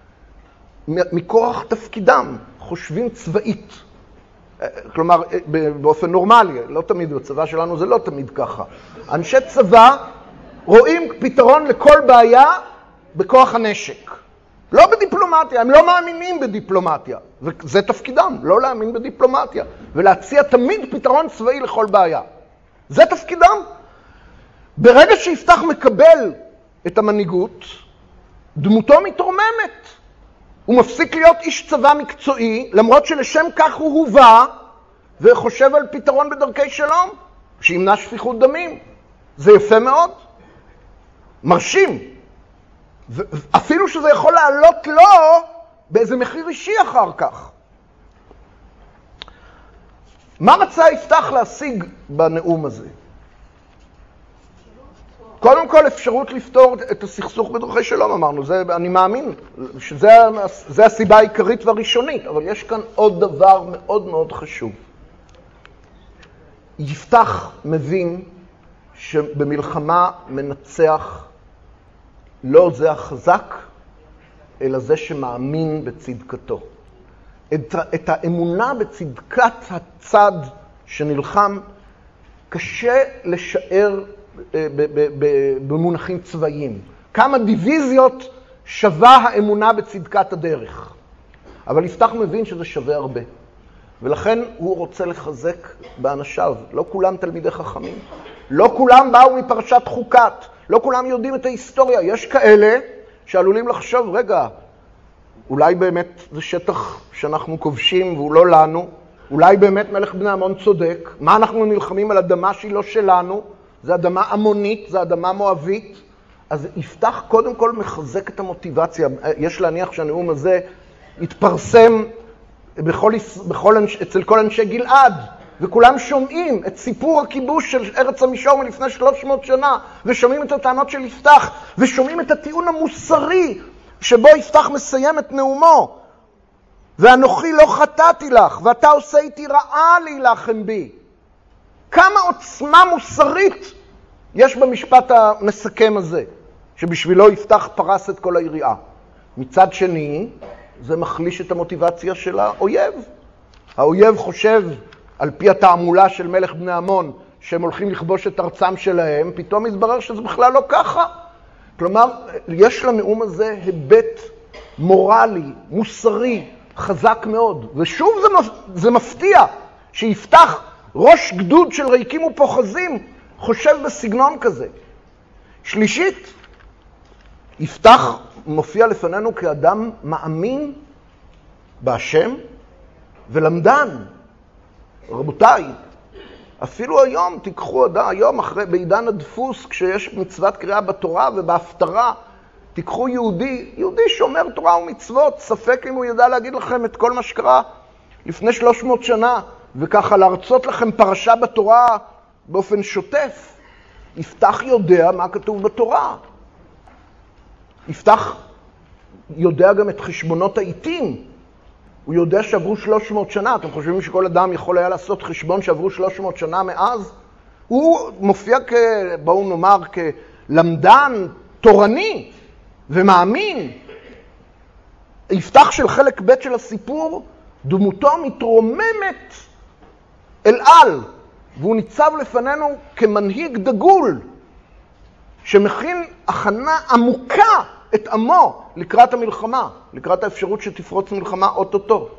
מכורח תפקידם, חושבים צבאית. כלומר, באופן נורמלי, לא תמיד בצבא שלנו זה לא תמיד ככה. אנשי צבא רואים פתרון לכל בעיה בכוח הנשק. לא בדיפלומטיה, הם לא מאמינים בדיפלומטיה. וזה תפקידם, לא להאמין בדיפלומטיה. ולהציע תמיד פתרון צבאי לכל בעיה. זה תפקידם. ברגע שיפתח מקבל את המנהיגות, דמותו מתרוממת. הוא מפסיק להיות איש צבא מקצועי, למרות שלשם כך הוא הובא, וחושב על פתרון בדרכי שלום, שימנע שפיכות דמים. זה יפה מאוד. מרשים. אפילו שזה יכול לעלות לו באיזה מחיר אישי אחר כך. מה רצה יפתח להשיג בנאום הזה? קודם כל אפשרות לפתור את הסכסוך בדרכי שלום, אמרנו, אני מאמין שזה הסיבה העיקרית והראשונית, אבל יש כאן עוד דבר מאוד מאוד חשוב. יפתח מבין שבמלחמה מנצח לא זה החזק, אלא זה שמאמין בצדקתו. את האמונה בצדקת הצד שנלחם קשה לשער במונחים צבאיים. כמה דיוויזיות שווה האמונה בצדקת הדרך. אבל יפתח מבין שזה שווה הרבה. ולכן הוא רוצה לחזק באנשיו. לא כולם תלמידי חכמים. לא כולם באו מפרשת חוקת. לא כולם יודעים את ההיסטוריה. יש כאלה שעלולים לחשוב, רגע, אולי באמת זה שטח שאנחנו כובשים והוא לא לנו. אולי באמת מלך בני עמון צודק. מה אנחנו נלחמים על אדמה שהיא לא שלנו? זה אדמה עמונית, זה אדמה מואבית. אז יפתח קודם כל מחזק את המוטיבציה. יש להניח שהנאום הזה יתפרסם אצל כל אנשי גלעד, וכולם שומעים את סיפור הכיבוש של ארץ המישור מלפני 300 שנה, ושומעים את הטענות של יפתח, ושומעים את הטיעון המוסרי שבו יפתח מסיים את נאומו. ואנוכי לא חטאתי לך, ואתה עושה איתי רעה להילחם בי. כמה עוצמה מוסרית יש במשפט המסכם הזה, שבשבילו יפתח פרס את כל היריעה. מצד שני, זה מחליש את המוטיבציה של האויב. האויב חושב, על פי התעמולה של מלך בני עמון, שהם הולכים לכבוש את ארצם שלהם, פתאום יתברר שזה בכלל לא ככה. כלומר, יש לנאום הזה היבט מורלי, מוסרי, חזק מאוד. ושוב זה מפתיע שיפתח ראש גדוד של ריקים ופוחזים חושב בסגנון כזה. שלישית, יפתח מופיע לפנינו כאדם מאמין בהשם ולמדן. רבותיי, אפילו היום תיקחו היום בעידן הדפוס, כשיש מצוות קריאה בתורה ובהפטרה, תיקחו יהודי שומר תורה ומצוות, ספק אם הוא ידע להגיד לכם את כל מה שקרה לפני 300 שנה, וככה להרצות לכם פרשה בתורה באופן שוטף. יפתח יודע מה כתוב בתורה. יפתח יודע גם את חשבונות העיתים. הוא יודע שעברו 300 שנה. אתם חושבים שכל אדם יכול היה לעשות חשבון שעברו 300 שנה מאז? הוא מופיע בואו נאמר, כלמדן תורני ומאמין. יפתח של חלק ב' של הסיפור, דמותו מתרוממת אל על, והוא ניצב לפנינו כמנהיג דגול, שמכין הכנה עמוקה את עמו לקראת המלחמה, לקראת האפשרות שתפרוץ מלחמה אוטוטו.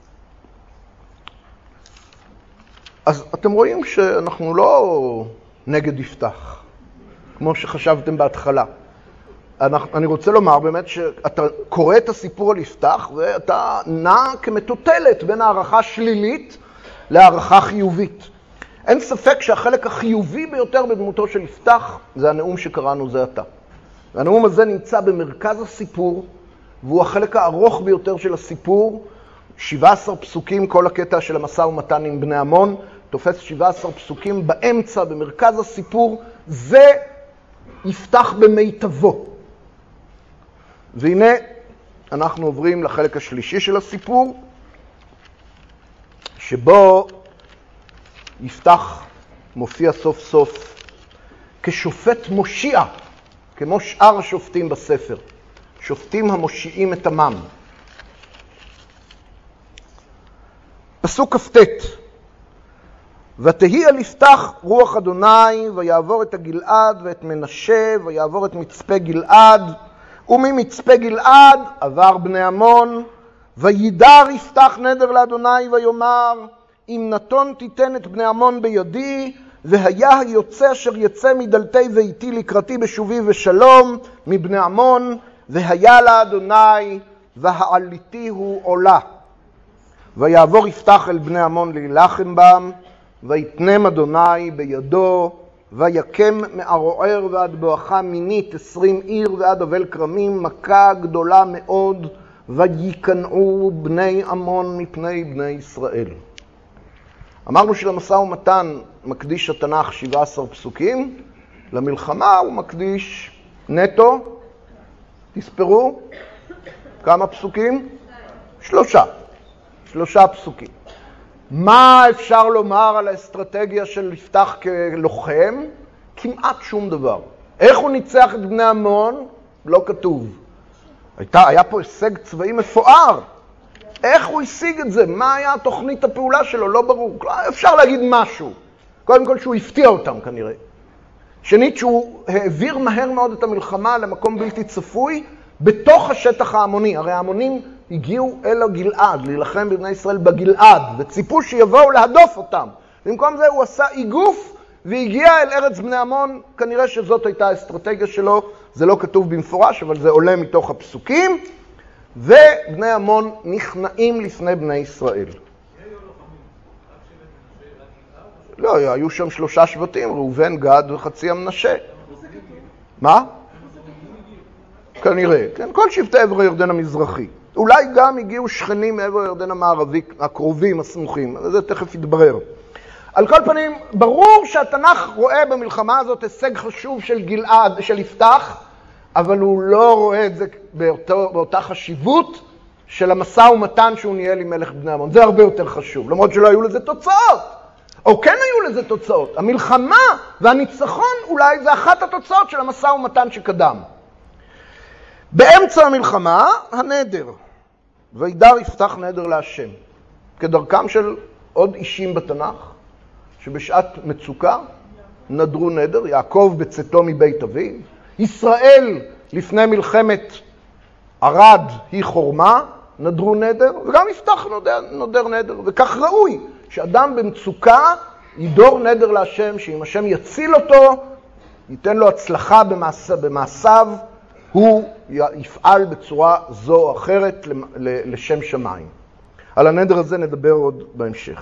אז אתם רואים שאנחנו לא נגד יפתח, כמו שחשבתם בהתחלה. אני רוצה לומר באמת שאתה קורא את הסיפור על יפתח, ואתה נע כמטוטלת בין הערכה שלילית להערכה חיובית. אין ספק שהחלק החיובי ביותר בדמותו של יפתח זה הנאום שקראנו זה עתה. והנאום הזה נמצא במרכז הסיפור, והוא החלק הארוך ביותר של הסיפור. 17 פסוקים, כל הקטע של המשא ומתן עם בני עמון, תופס 17 פסוקים באמצע, במרכז הסיפור, זה יפתח במיטבו. והנה אנחנו עוברים לחלק השלישי של הסיפור, שבו יפתח מופיע סוף סוף כשופט מושיע, כמו שאר השופטים בספר, שופטים המושיעים את עמם. פסוק כ"ט: ותהי על יפתח רוח אדוני, ויעבור את הגלעד ואת מנשה, ויעבור את מצפה גלעד, וממצפה גלעד עבר בני עמון, וידר יפתח נדר לאדוני ויאמר, אם נתון תיתן את בני עמון בידי, והיה היוצא אשר יצא מדלתי ביתי לקראתי בשובי ושלום מבני עמון, והיה לאדוני והעליתי הוא עולה. ויעבור יפתח אל בני עמון להילחם בם, ויתנם אדוני בידו, ויקם מערוער ועד בואכה מינית 20 עיר ועד אבל כרמים, מכה גדולה מאוד, ויקנעו בני עמון מפני בני ישראל. אמרנו שלמשא ומתן מקדיש התנ"ך 17 פסוקים, למלחמה הוא מקדיש נטו, תספרו, כמה פסוקים? 3 פסוקים. מה אפשר לומר על האסטרטגיה של יפתח כלוחם? כמעט שום דבר. איך הוא ניצח את בני עמון? לא כתוב. היה פה הישג צבאי מפואר. איך הוא השיג את זה? מה היה תוכנית הפעולה שלו? לא ברור. אפשר להגיד משהו. קודם כל שהוא הפתיע אותם כנראה. שנית, שהוא העביר מהר מאוד את המלחמה למקום בלתי צפוי בתוך השטח העמוני. הרי העמונים הגיעו אל הגלעד, להילחם בבני ישראל בגלעד, וציפו שיבואו להדוף אותם. במקום זה הוא עשה איגוף והגיע אל ארץ בני עמון. כנראה שזאת הייתה האסטרטגיה שלו. זה לא כתוב במפורש, אבל זה עולה מתוך הפסוקים. ובני עמון נכנעים לפני בני ישראל. לא, היו שם 3 שבטים, ראובן, גד וחצי המנשה. מה? כנראה, כן, כל שבטי עבר הירדן המזרחי. אולי גם הגיעו שכנים מעבר הירדן המערבי, הקרובים, הסמוכים, זה תכף יתברר. על כל פנים, ברור שהתנ"ך רואה במלחמה הזאת הישג חשוב של גלעד, של יפתח, אבל הוא לא רואה את זה באותה חשיבות של המשא ומתן שהוא ניהל עם מלך בני עמון. זה הרבה יותר חשוב, למרות שלא היו לזה תוצאות. או כן היו לזה תוצאות. המלחמה והניצחון אולי זה אחת התוצאות של המשא ומתן שקדם. באמצע המלחמה, הנדר. וידר יפתח נדר להשם. כדרכם של עוד אישים בתנ"ך, שבשעת מצוקה נדרו נדר. יעקב בצאתו מבית אביו. ישראל לפני מלחמת ערד היא חורמה, נדרו נדר, וגם יפתח נודר נדר. וכך ראוי שאדם במצוקה ידור נדר להשם, שאם השם יציל אותו, ייתן לו הצלחה במעשיו, הוא יפעל בצורה זו או אחרת לשם שמיים. על הנדר הזה נדבר עוד בהמשך.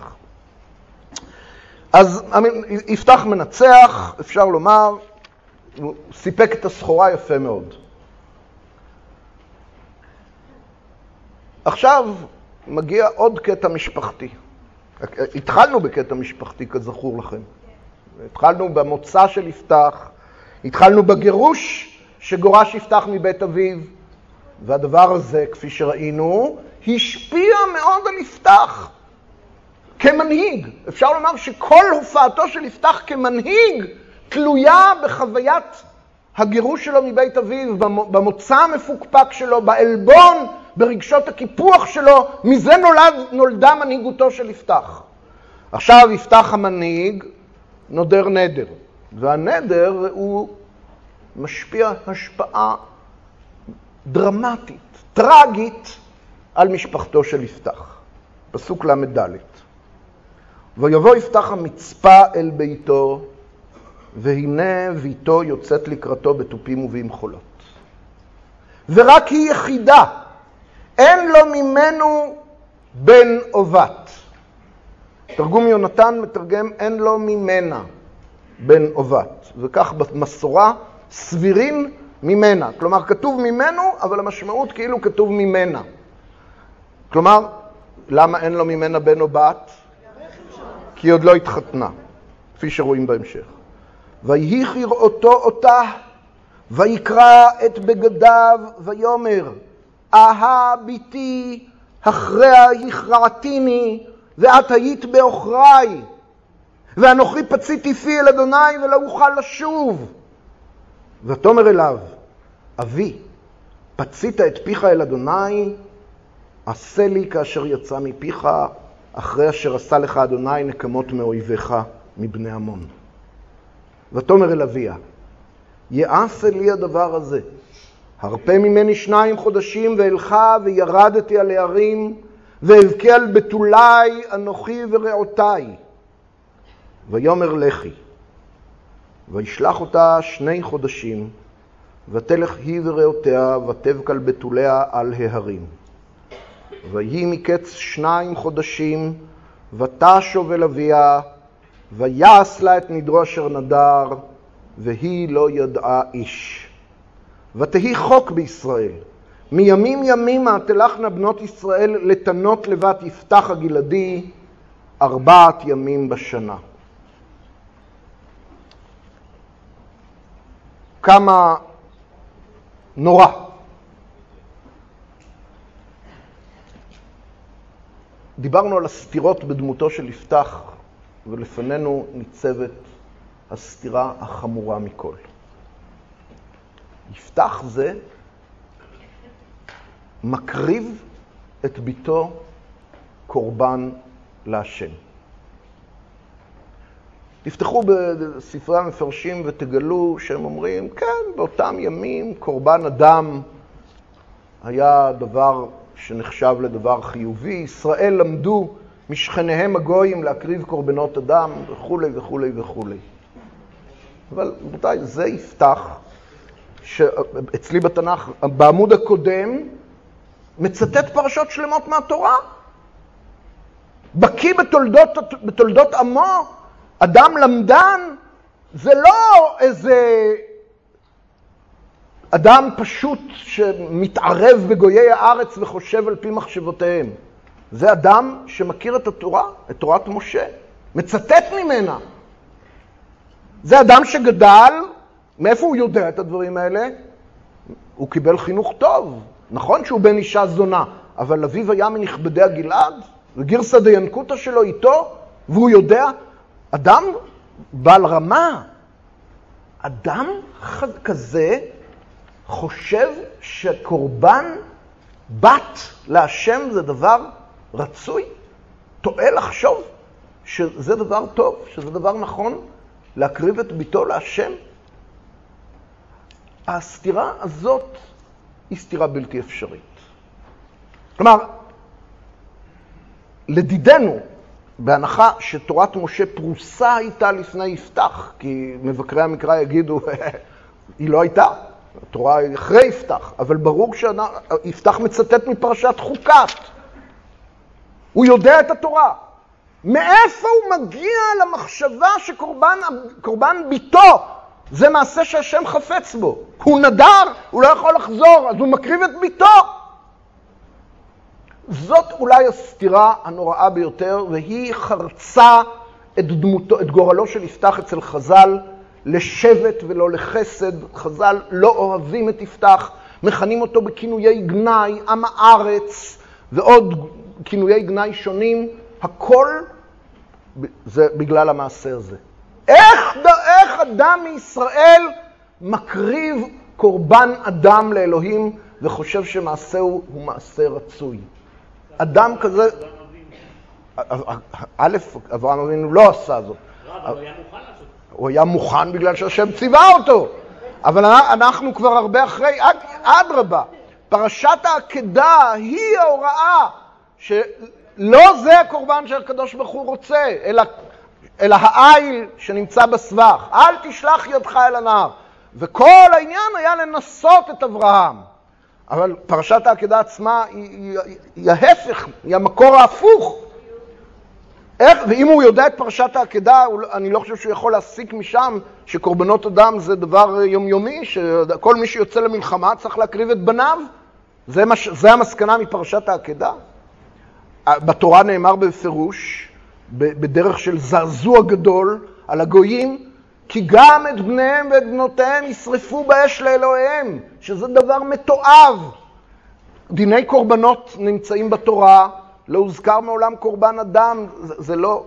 אז יפתח מנצח, אפשר לומר, הוא סיפק את הסחורה יפה מאוד. עכשיו מגיע עוד קטע משפחתי. התחלנו בקטע משפחתי כזכור לכם. התחלנו במוצא של יפתח, התחלנו בגירוש שגורש יפתח מבית אביו, והדבר הזה, כפי שראינו, השפיע מאוד על יפתח כמנהיג. אפשר לומר שכל הופעתו של יפתח כמנהיג תלויה בחוויית הגירוש שלו מבית אביו, במוצא המפוקפק שלו, בעלבון, ברגשות הקיפוח שלו. מזה נולדה מנהיגותו של יפתח. עכשיו יפתח המנהיג נודר נדר, והנדר הוא משפיע השפעה דרמטית, טרגית, על משפחתו של יפתח. פסוק למד. ויבוא יפתח המצפה אל ביתו, והנה ביתו יוצאת לקראתו בתופים ובמחולות. ורק היא יחידה, אין לו ממנו בן או בת. תרגום יונתן מתרגם אין לו ממנה בן או בת. וכך במסורה סבירים ממנה. כלומר כתוב ממנו, אבל המשמעות כאילו כתוב ממנה. כלומר, למה אין לו ממנה בן או בת? כי היא עוד לא התחתנה, כפי שרואים בהמשך. ויהי כראותו אותה, ויקרא את בגדיו, ויאמר, אהה ביתי, אחריה הכרעתיני, ואת היית באוכריי, ואנוכי פציתי פי אל אדוני ולא אוכל לשוב. ותאמר אליו, אבי, פצית את פיך אל אדוני, עשה לי כאשר יצא מפיך, אחרי אשר עשה לך אדוני נקמות מאויביך מבני עמון. ותאמר אל אביה, יעשה לי הדבר הזה, הרפה ממני 2 חודשים ואלך וירדתי על הערים, ואבכה על בתולי אנוכי ורעותי. ויאמר לכי, וישלח אותה 2 חודשים, ותלך היא ורעותיה, ותבכה על בתוליה על ההרים. ויהי מקץ 2 חודשים, ותשוב אל אביה, ויעש לה את נדרו אשר נדר, והיא לא ידעה איש. ותהי חוק בישראל, מימים ימימה תלכנה בנות ישראל לתנות לבת יפתח הגלעדי, 4 ימים בשנה. כמה נורא. דיברנו על הסתירות בדמותו של יפתח, ולפנינו ניצבת הסתירה החמורה מכל. יפתח זה מקריב את ביתו קורבן להשם. תפתחו בספרי המפרשים ותגלו שהם אומרים, כן, באותם ימים קורבן אדם היה דבר שנחשב לדבר חיובי. ישראל למדו משכניהם הגויים להקריב קורבנות אדם וכו' וכו' וכו'. אבל רבותיי, זה יפתח שאצלי בתנ"ך, בעמוד הקודם, מצטט פרשות שלמות מהתורה. בקיא בתולדות עמו, אדם למדן, זה לא איזה אדם פשוט שמתערב בגויי הארץ וחושב על פי מחשבותיהם. זה אדם שמכיר את התורה, את תורת משה, מצטט ממנה. זה אדם שגדל, מאיפה הוא יודע את הדברים האלה? הוא קיבל חינוך טוב. נכון שהוא בן אישה זונה, אבל אביו היה מנכבדי הגלעד, וגרסא דיינקותא שלו איתו, והוא יודע, אדם בעל רמה, אדם כזה חושב שקורבן בת להשם זה דבר רצוי, טועה לחשוב שזה דבר טוב, שזה דבר נכון, להקריב את ביתו להשם. הסתירה הזאת היא סתירה בלתי אפשרית. כלומר, לדידנו, בהנחה שתורת משה פרוסה הייתה לפני יפתח, כי מבקרי המקרא יגידו, היא לא הייתה, התורה היא אחרי יפתח, אבל ברור שיפתח מצטט מפרשת חוקת. הוא יודע את התורה. מאיפה הוא מגיע למחשבה שקורבן ביתו זה מעשה שהשם חפץ בו? הוא נדר, הוא לא יכול לחזור, אז הוא מקריב את ביתו. זאת אולי הסתירה הנוראה ביותר, והיא חרצה את גורלו של יפתח אצל חז"ל, לשבט ולא לחסד. חז"ל לא אוהבים את יפתח, מכנים אותו בכינויי גנאי, עם הארץ, ועוד כינויי גנאי שונים. הכל זה בגלל המעשה הזה. איך אדם מישראל מקריב קורבן אדם לאלוהים וחושב שמעשהו הוא מעשה רצוי? אדם כזה, א', אברהם אבינו לא עשה זאת. אבל הוא היה מוכן לעשות. הוא היה מוכן בגלל שהשם ציווה אותו. אבל אנחנו כבר הרבה אחרי, עד רבה. פרשת העקדה היא ההוראה שלא זה הקורבן שהקדוש ברוך הוא רוצה, אלא העיל שנמצא בסבך. אל תשלח ידך אל הנהר. וכל העניין היה לנסות את אברהם. אבל פרשת העקדה עצמה היא ההפך, היא המקור ההפוך. ואם הוא יודע את פרשת העקדה, אני לא חושב שהוא יכול להסיק משם שקורבנות אדם זה דבר יומיומי, שכל מי שיוצא למלחמה צריך להקריב את בניו. זה המסקנה מפרשת העקדה. בתורה נאמר בפירוש, בדרך של זעזוע גדול על הגויים, כי גם את בניהם ואת בנותיהם ישרפו באש לאלוהיהם, שזה דבר מתועב. דיני קורבנות נמצאים בתורה, לא הוזכר מעולם קורבן אדם, זה לא...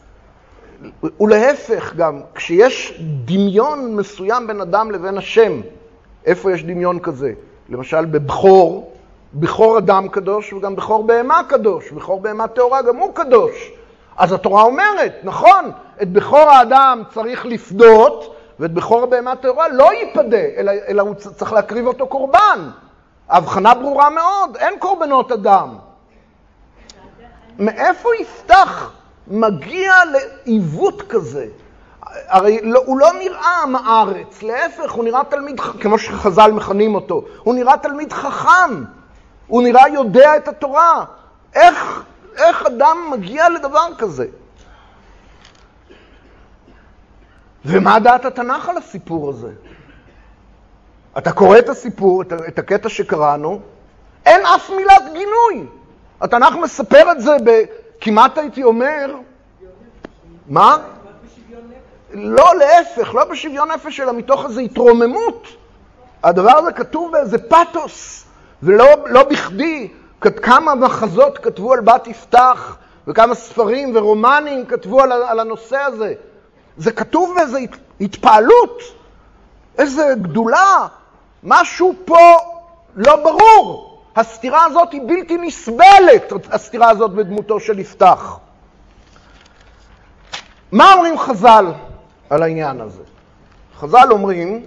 ולהפך גם, כשיש דמיון מסוים בין אדם לבין השם, איפה יש דמיון כזה? למשל בכור אדם קדוש וגם בכור בהמה קדוש, בכור בהמה טהורה גם הוא קדוש. אז התורה אומרת, נכון, את בכור האדם צריך לפדות, ואת בכור הבהמה טהורה לא ייפדה, אלא הוא צריך להקריב אותו קורבן. ההבחנה ברורה מאוד, אין קורבנות אדם. מאיפה יפתח מגיע לעיוות כזה? הרי הוא לא נראה עם הארץ, להפך, הוא נראה תלמיד, כמו שחז"ל מכנים אותו, הוא נראה תלמיד חכם, הוא נראה יודע את התורה. איך אדם מגיע לדבר כזה? ומה דעת התנ"ך על הסיפור הזה? אתה קורא את הסיפור, את הקטע שקראנו, אין אף מילת גינוי. התנ"ך מספר את זה כמעט הייתי אומר, מה? לא, להפך, לא בשוויון נפש, אלא מתוך איזו התרוממות. הדבר הזה כתוב באיזה פאטוס, ולא בכדי. כמה מחזות כתבו על בת יפתח, וכמה ספרים ורומנים כתבו על הנושא הזה. זה כתוב באיזו התפעלות, איזו גדולה, משהו פה לא ברור. הסתירה הזאת היא בלתי נסבלת, הסתירה הזאת בדמותו של יפתח. מה אומרים חז"ל על העניין הזה? חז"ל אומרים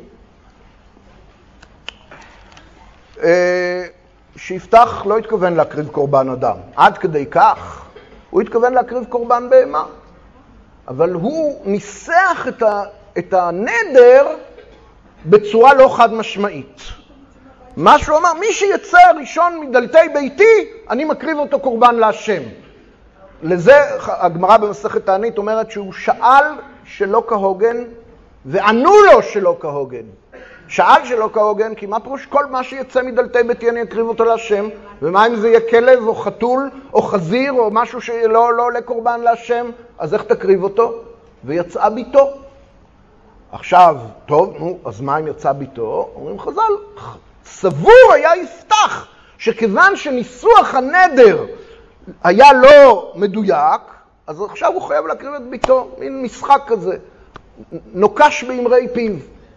שיפתח לא התכוון להקריב קורבן אדם. עד כדי כך הוא התכוון להקריב קורבן בהמה. אבל הוא ניסח את הנדר בצורה לא חד משמעית. מה שהוא אמר, מי שיצא ראשון מדלתי ביתי, אני מקריב אותו קורבן להשם. לזה הגמרא במסכת תענית אומרת שהוא שאל שלא כהוגן, וענו לו שלא כהוגן. שאל שלא כהוגן, כי מה פירוש? כל מה שיצא מדלתי ביתי אני אקריב אותו להשם, ומה אם זה יהיה כלב או חתול או חזיר או משהו שלא עולה קורבן להשם, אז איך תקריב אותו? ויצאה ביתו. עכשיו, טוב, נו, אז מה אם יצא ביתו? אומרים חז"ל, סבור היה יפתח, שכיוון שניסוח הנדר היה לא מדויק, אז עכשיו הוא חייב להקריב את ביתו, מין משחק כזה, נוקש באמרי פיו.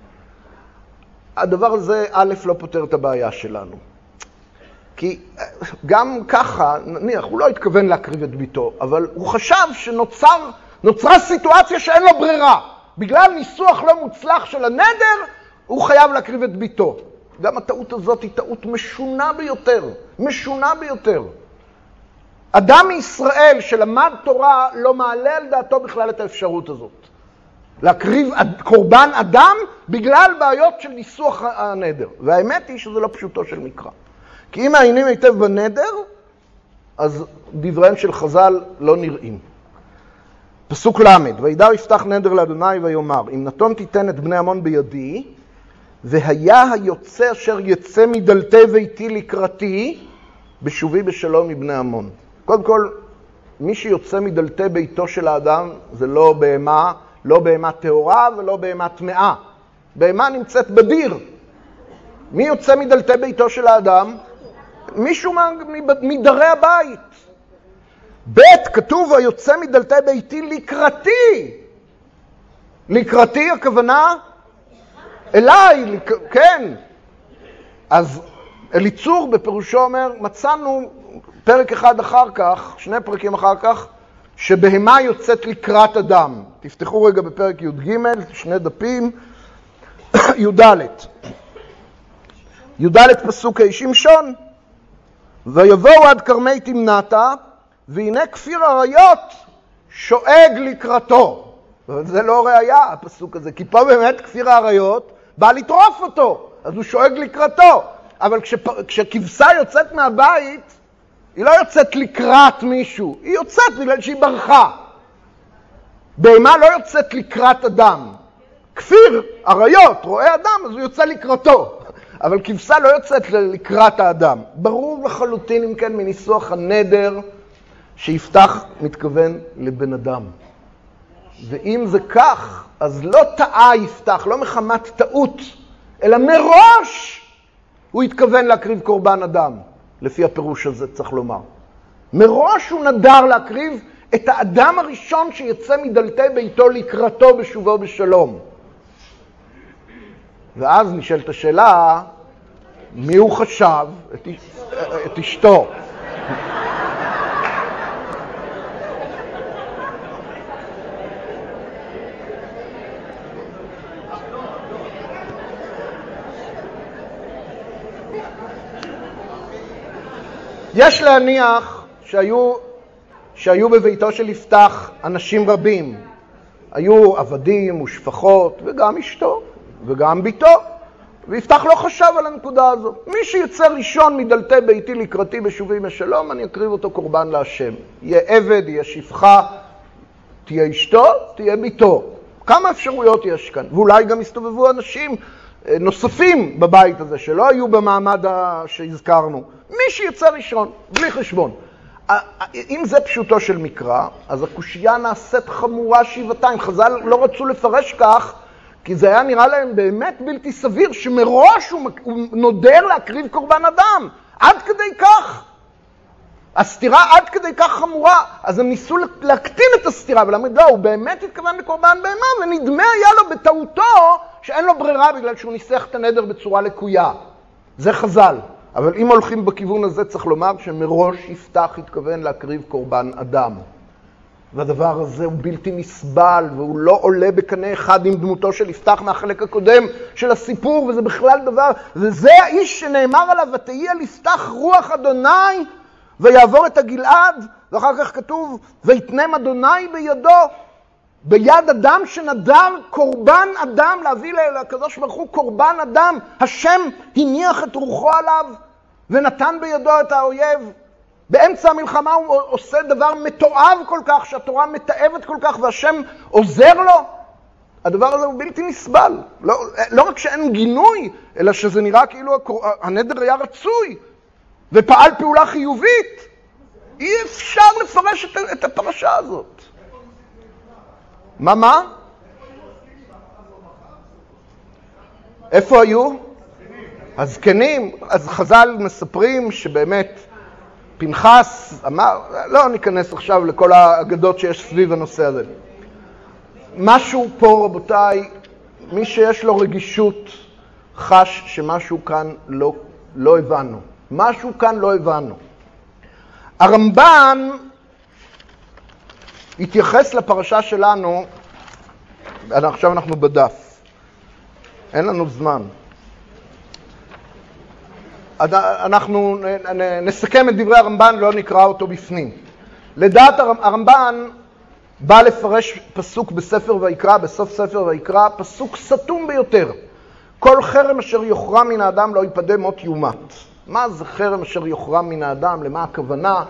הדבר הזה, א', לא פותר את הבעיה שלנו. כי גם ככה, נניח, הוא לא התכוון להקריב את ביתו, אבל הוא חשב שנוצרה סיטואציה שאין לו ברירה. בגלל ניסוח לא מוצלח של הנדר, הוא חייב להקריב את ביתו. גם הטעות הזאת היא טעות משונה ביותר, משונה ביותר. אדם מישראל שלמד תורה לא מעלה על דעתו בכלל את האפשרות הזאת. להקריב קורבן אדם בגלל בעיות של ניסוח הנדר. והאמת היא שזה לא פשוטו של מקרא. כי אם מעיינים היטב בנדר, אז דבריהם של חז"ל לא נראים. פסוק למד, וידע יפתח נדר לאדוני ויאמר, אם נתון תיתן את בני עמון בידי, והיה היוצא אשר יצא מדלתי ביתי לקראתי, בשובי בשלום מבני עמון. קודם כל, מי שיוצא מדלתי ביתו של האדם זה לא בהמה, לא בהמה טהורה ולא בהמה טמאה. בהמה נמצאת בדיר. מי יוצא מדלתי ביתו של האדם? מישהו מדרי הבית. ב' כתוב היוצא מדלתי ביתי לקראתי. לקראתי הכוונה אליי, כן. אז אליצור בפירושו אומר, מצאנו פרק אחד אחר כך, שני פרקים אחר כך, שבהמה יוצאת לקראת אדם. תפתחו רגע בפרק י"ג, שני דפים, י"ד. י"ד פסוק ה' שמשון, ויבואו עד כרמי תמנתה, והנה כפיר אריות שואג לקראתו. זה לא ראיה, הפסוק הזה, כי פה באמת כפיר האריות בא לטרוף אותו, אז הוא שואג לקראתו. אבל כשכבשה יוצאת מהבית, היא לא יוצאת לקראת מישהו, היא יוצאת בגלל שהיא ברחה. בהמה לא יוצאת לקראת אדם. כפיר אריות רואה אדם, אז הוא יוצא לקראתו. אבל כבשה לא יוצאת לקראת האדם. ברור לחלוטין, אם כן, מניסוח הנדר, שיפתח מתכוון לבן אדם. ואם זה כך, אז לא טעה יפתח, לא מחמת טעות, אלא מראש הוא התכוון להקריב קורבן אדם. לפי הפירוש הזה צריך לומר. מראש הוא נדר להקריב את האדם הראשון שיצא מדלתי ביתו לקראתו בשובו בשלום. ואז נשאלת השאלה, מי הוא חשב? את אשתו. יש להניח שהיו בביתו של יפתח אנשים רבים. היו עבדים ושפחות, וגם אשתו, וגם ביתו. ויפתח לא חשב על הנקודה הזו. מי שיצא ראשון מדלתי ביתי לקראתי בשובי בשלום, אני אקריב אותו קורבן להשם. יהיה עבד, יהיה שפחה, תהיה אשתו, תהיה ביתו. כמה אפשרויות יש כאן. ואולי גם הסתובבו אנשים נוספים בבית הזה, שלא היו במעמד שהזכרנו. מי שיצא ראשון, בלי חשבון. אם זה פשוטו של מקרא, אז הקושייה נעשית חמורה שבעתיים. חז"ל לא רצו לפרש כך, כי זה היה נראה להם באמת בלתי סביר, שמראש הוא נודר להקריב קורבן אדם. עד כדי כך. הסתירה עד כדי כך חמורה. אז הם ניסו להקטין את הסתירה, ולהגיד, לא, הוא באמת התכוון לקורבן בהמה, ונדמה היה לו בטעותו שאין לו ברירה בגלל שהוא ניסח את הנדר בצורה לקויה. זה חז"ל. אבל אם הולכים בכיוון הזה, צריך לומר שמראש יפתח התכוון להקריב קורבן אדם. והדבר הזה הוא בלתי נסבל, והוא לא עולה בקנה אחד עם דמותו של יפתח מהחלק הקודם של הסיפור, וזה בכלל דבר, וזה האיש שנאמר עליו, ותהי על יפתח רוח אדוני, ויעבור את הגלעד, ואחר כך כתוב, ויתנם אדוני בידו, ביד אדם שנדר קורבן אדם, להביא לקדוש ברוך הוא קורבן אדם, השם הניח את רוחו עליו, ונתן בידו את האויב. באמצע המלחמה הוא עושה דבר מתועב כל כך, שהתורה מתאבת כל כך, והשם עוזר לו. הדבר הזה הוא בלתי נסבל. לא רק שאין גינוי, אלא שזה נראה כאילו הנדר היה רצוי, ופעל פעולה חיובית. אי אפשר לפרש את הפרשה הזאת. מה? איפה היו? הזקנים. אז חז"ל מספרים שבאמת פנחס אמר, לא ניכנס עכשיו לכל האגדות שיש סביב הנושא הזה. משהו פה, רבותיי, מי שיש לו רגישות חש שמשהו כאן לא הבנו. משהו כאן לא הבנו. הרמב"ן התייחס לפרשה שלנו, עכשיו אנחנו בדף. אין לנו זמן. אנחנו נסכם את דברי הרמב"ן, לא נקרא אותו בפנים. לדעת הרמב"ן בא לפרש פסוק בספר ויקרא, בסוף ספר ויקרא, פסוק סתום ביותר. כל חרם אשר יוחרם מן האדם לא ייפדה מות יומת. מה זה חרם אשר יוחרם מן האדם? למה הכוונה?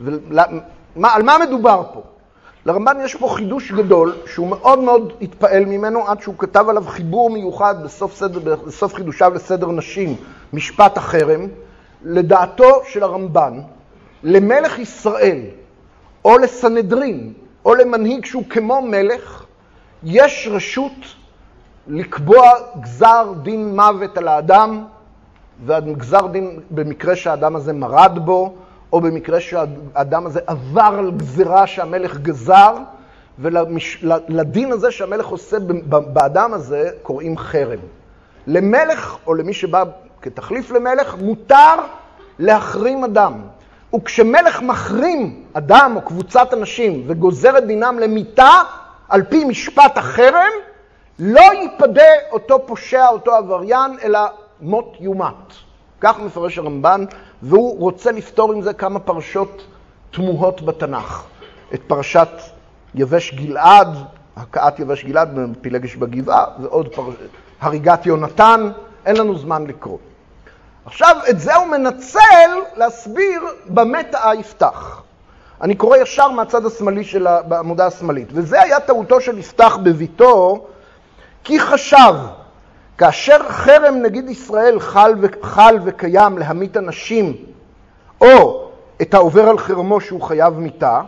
על מה מדובר פה? לרמב"ן יש פה חידוש גדול שהוא מאוד מאוד התפעל ממנו עד שהוא כתב עליו חיבור מיוחד בסוף חידושיו לסדר נשים, משפט החרם. לדעתו של הרמב"ן, למלך ישראל או לסנהדרין או למנהיג שהוא כמו מלך, יש רשות לקבוע גזר דין מוות על האדם, והגזר דין במקרה שהאדם הזה מרד בו, או במקרה שהאדם הזה עבר על גזירה שהמלך גזר, ולדין הזה שהמלך עושה באדם הזה קוראים חרם. למלך או למי שבא כתחליף למלך מותר להחרים אדם. וכשמלך מחרים אדם או קבוצת אנשים וגוזר את דינם למיתה על פי משפט החרם, לא ייפדה אותו פושע, אותו עבריין, אלא מות יומת. כך מפרש הרמב"ן, והוא רוצה לפתור עם זה כמה פרשות תמוהות בתנ"ך. את פרשת יבש גלעד, הכאת יבש גלעד בפילגש בגבעה, ועוד הריגת יונתן, אין לנו זמן לקרוא. עכשיו, את זה הוא מנצל להסביר במה טעה יפתח. אני קורא ישר מהצד השמאלי של העמודה השמאלית. וזה היה טעותו של יפתח בביתו, כי חשב, כאשר חרם נגיד ישראל חל וקיים להמית אנשים, או את העובר על חרמו שהוא חייב מיתה,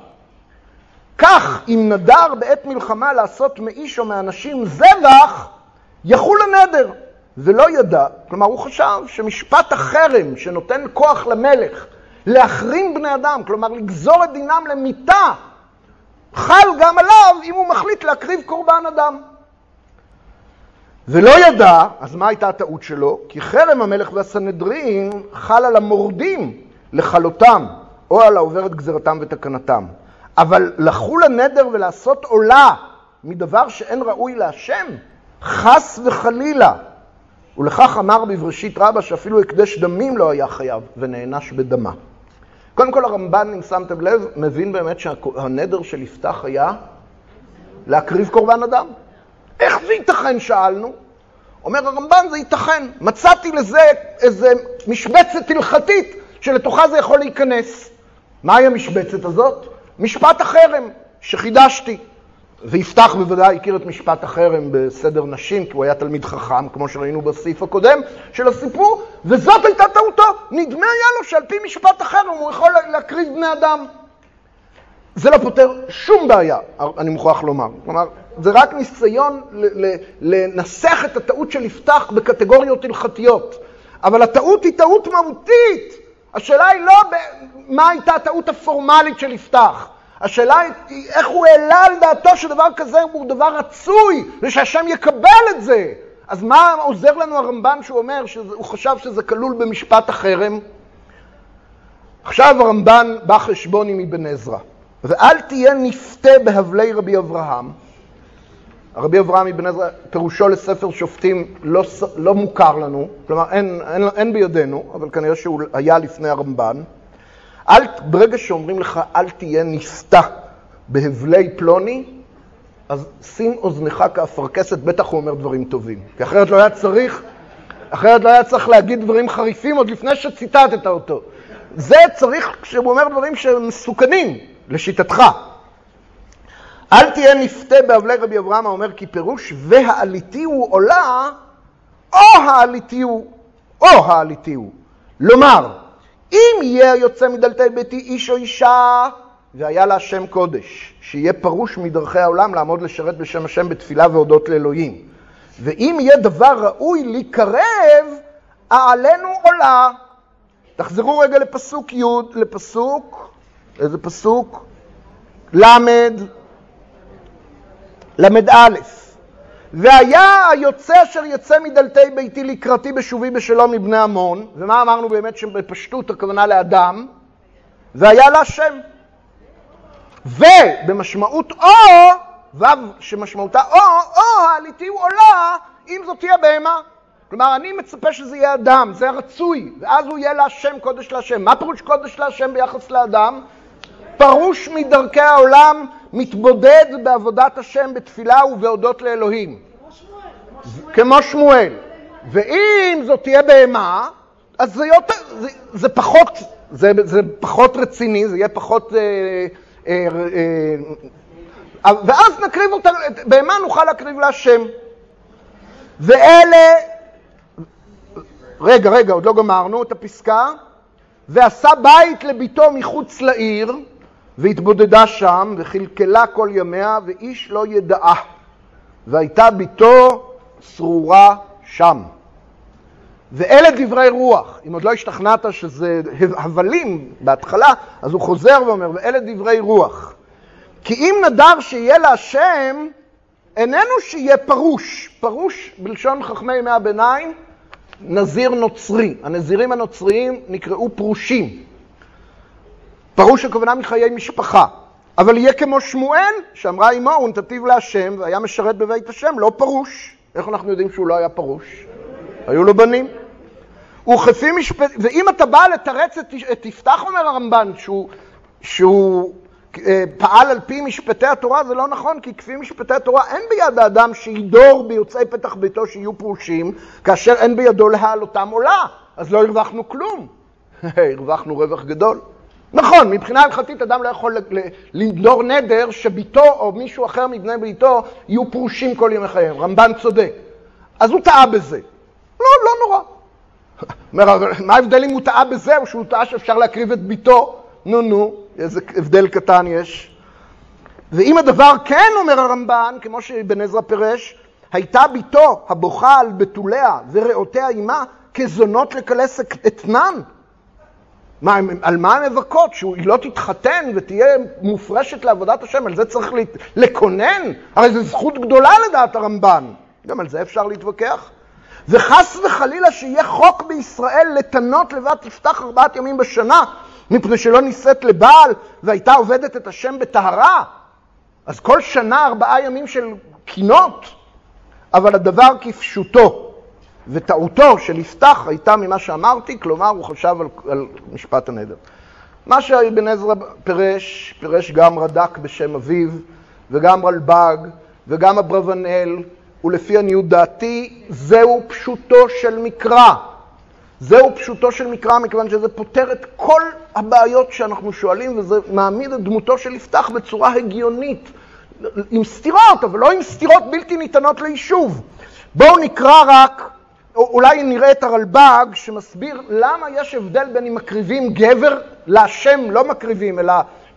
כך אם נדר בעת מלחמה לעשות מאיש או מאנשים זבח, יחול הנדר. ולא ידע, כלומר הוא חשב שמשפט החרם שנותן כוח למלך להחרים בני אדם, כלומר לגזור את דינם למיתה, חל גם עליו אם הוא מחליט להקריב קורבן אדם. ולא ידע, אז מה הייתה הטעות שלו? כי חרם המלך והסנהדרין חל על המורדים לחלותם, או על העובר את גזרתם ותקנתם. אבל לחול הנדר ולעשות עולה מדבר שאין ראוי להשם, חס וחלילה. ולכך אמר בבראשית רבה שאפילו הקדש דמים לא היה חייב ונענש בדמה. קודם כל הרמב"ן, אם שמתם לב, מבין באמת שהנדר של יפתח היה להקריב קורבן אדם. איך זה ייתכן, שאלנו? אומר הרמב"ן, זה ייתכן. מצאתי לזה איזה משבצת הלכתית שלתוכה זה יכול להיכנס. מהי המשבצת הזאת? משפט החרם שחידשתי. ויפתח בוודאי הכיר את משפט החרם בסדר נשים, כי הוא היה תלמיד חכם, כמו שראינו בסעיף הקודם של הסיפור, וזאת הייתה טעותו. נדמה היה לו שעל פי משפט החרם הוא יכול להקריב בני אדם. זה לא פותר שום בעיה, אני מוכרח לומר. כלומר, זה רק ניסיון לנסח את הטעות של יפתח בקטגוריות הלכתיות. אבל הטעות היא טעות מהותית. השאלה היא לא מה הייתה הטעות הפורמלית של יפתח. השאלה היא איך הוא העלה על דעתו שדבר כזה הוא דבר רצוי, ושהשם יקבל את זה. אז מה עוזר לנו הרמב"ן שהוא אומר שהוא חשב שזה כלול במשפט החרם? עכשיו הרמב"ן בא חשבון עם אבן עזרא. ואל תהיה נפתה בהבלי רבי אברהם. רבי אברהם אבן עזרא, פירושו לספר שופטים לא מוכר לנו, כלומר אין בידינו, אבל כנראה שהוא היה לפני הרמב"ן. ברגע שאומרים לך אל תהיה נפתה בהבלי פלוני, אז שים אוזנך כאפרכסת, בטח הוא אומר דברים טובים. כי אחרת לא היה צריך להגיד דברים חריפים עוד לפני שציטטת אותו. זה צריך כשהוא אומר דברים שמסוכנים לשיטתך. אל תהיה נפתה בהבלי רבי אברהם, אומר כי פירוש והעליתי הוא עולה, או העליתי הוא. לומר, אם יהיה יוצא מדלתי ביתי איש או אישה, והיה לה השם קודש, שיהיה פרוש מדרכי העולם לעמוד לשרת בשם השם בתפילה והודות לאלוהים. ואם יהיה דבר ראוי להיקרב, עלינו עולה. תחזרו רגע לפסוק י', איזה פסוק? למד א'. והיה היוצא אשר יצא מדלתי ביתי לקראתי בשובי בשלום מבני עמון, ומה אמרנו באמת שבפשטות הכוונה לאדם? והיה לה השם. ובמשמעות או, שמשמעותה או העליתי הוא עולה, אם זאת תהיה בהמה. כלומר, אני מצפה שזה יהיה אדם, זה הרצוי, ואז הוא יהיה להשם, קודש להשם. מה פירוש קודש להשם ביחס לאדם? פרוש מדרכי העולם, מתבודד בעבודת השם בתפילה ובהודות לאלוהים. כמו שמואל. ואם זאת תהיה בהמה, אז זה פחות רציני, זה יהיה פחות... ואז נקריב אותה, בהמה נוכל להקריב להשם. ואלה... רגע, עוד לא גמרנו את הפסקה. ועשה בית לביתו מחוץ לעיר, והתבודדה שם, וחלקלה כל ימיה, ואיש לא ידעה. והייתה ביתו שרורה שם. ואלה דברי רוח. אם עוד לא השתכנעת שזה הבלים בהתחלה, אז הוא חוזר ואומר, ואלה דברי רוח. כי אם נדר שיהיה להשם, איננו שיהיה פרוש. פרוש בלשון חכמי ימי הביניים, נזיר נוצרי. הנזירים הנוצריים נקראו פרושים. פרוש הכוונה מחיי משפחה. אבל יהיה כמו שמואל, שאמרה אמו, ונתתיו להשם, והיה משרת בבית השם, לא פרוש. איך אנחנו יודעים שהוא לא היה פרוש? היו לו בנים. ואם אתה בא לתרץ את יפתח, אומר הרמב"ן, שהוא פעל על פי משפטי התורה, זה לא נכון, כי כפי משפטי התורה אין ביד האדם שידור ביוצאי פתח ביתו שיהיו פרושים, כאשר אין בידו להעלותם עולה. אז לא הרווחנו כלום. הרווחנו רווח גדול. נכון, מבחינה הלכתית אדם לא יכול לנדור נדר שביתו או מישהו אחר מבני ביתו יהיו פרושים כל ימי חייהם. רמב"ן צודק. אז הוא טעה בזה. לא נורא. מה ההבדל אם הוא טעה בזה או שהוא טעה שאפשר להקריב את ביתו? נו, איזה הבדל קטן יש. ואם הדבר כן, אומר הרמב"ן, כמו שאבן עזרא פירש, הייתה ביתו הבוכה על בתוליה וראותיה עימה כזונות לקלס אתנן. על מה הן מבכות? שהיא לא תתחתן ותהיה מופרשת לעבודת השם, על זה צריך לקונן? הרי זו זכות גדולה לדעת הרמב"ן. גם על זה אפשר להתווכח. וחס וחלילה שיהיה חוק בישראל לתנות לבת יפתח 4 ימים בשנה, מפני שלא נישאת לבעל והייתה עובדת את השם בטהרה. אז כל שנה 4 ימים של קינות. אבל הדבר כפשוטו. וטעותו של יפתח הייתה ממה שאמרתי, כלומר הוא חשב על משפט הנדר. מה שאבן עזרא פירש גם רד"ק בשם אביו, וגם רלב"ג, וגם אברבנאל, ולפי עניות דעתי, זהו פשוטו של מקרא. זהו פשוטו של מקרא, מכיוון שזה פותר את כל הבעיות שאנחנו שואלים, וזה מעמיד את דמותו של יפתח בצורה הגיונית, עם סתירות, אבל לא עם סתירות בלתי ניתנות ליישוב. בואו נקרא רק, אולי נראה את הרלב"ג שמסביר למה יש הבדל בין אם מקריבים גבר להשם, לא מקריבים, אלא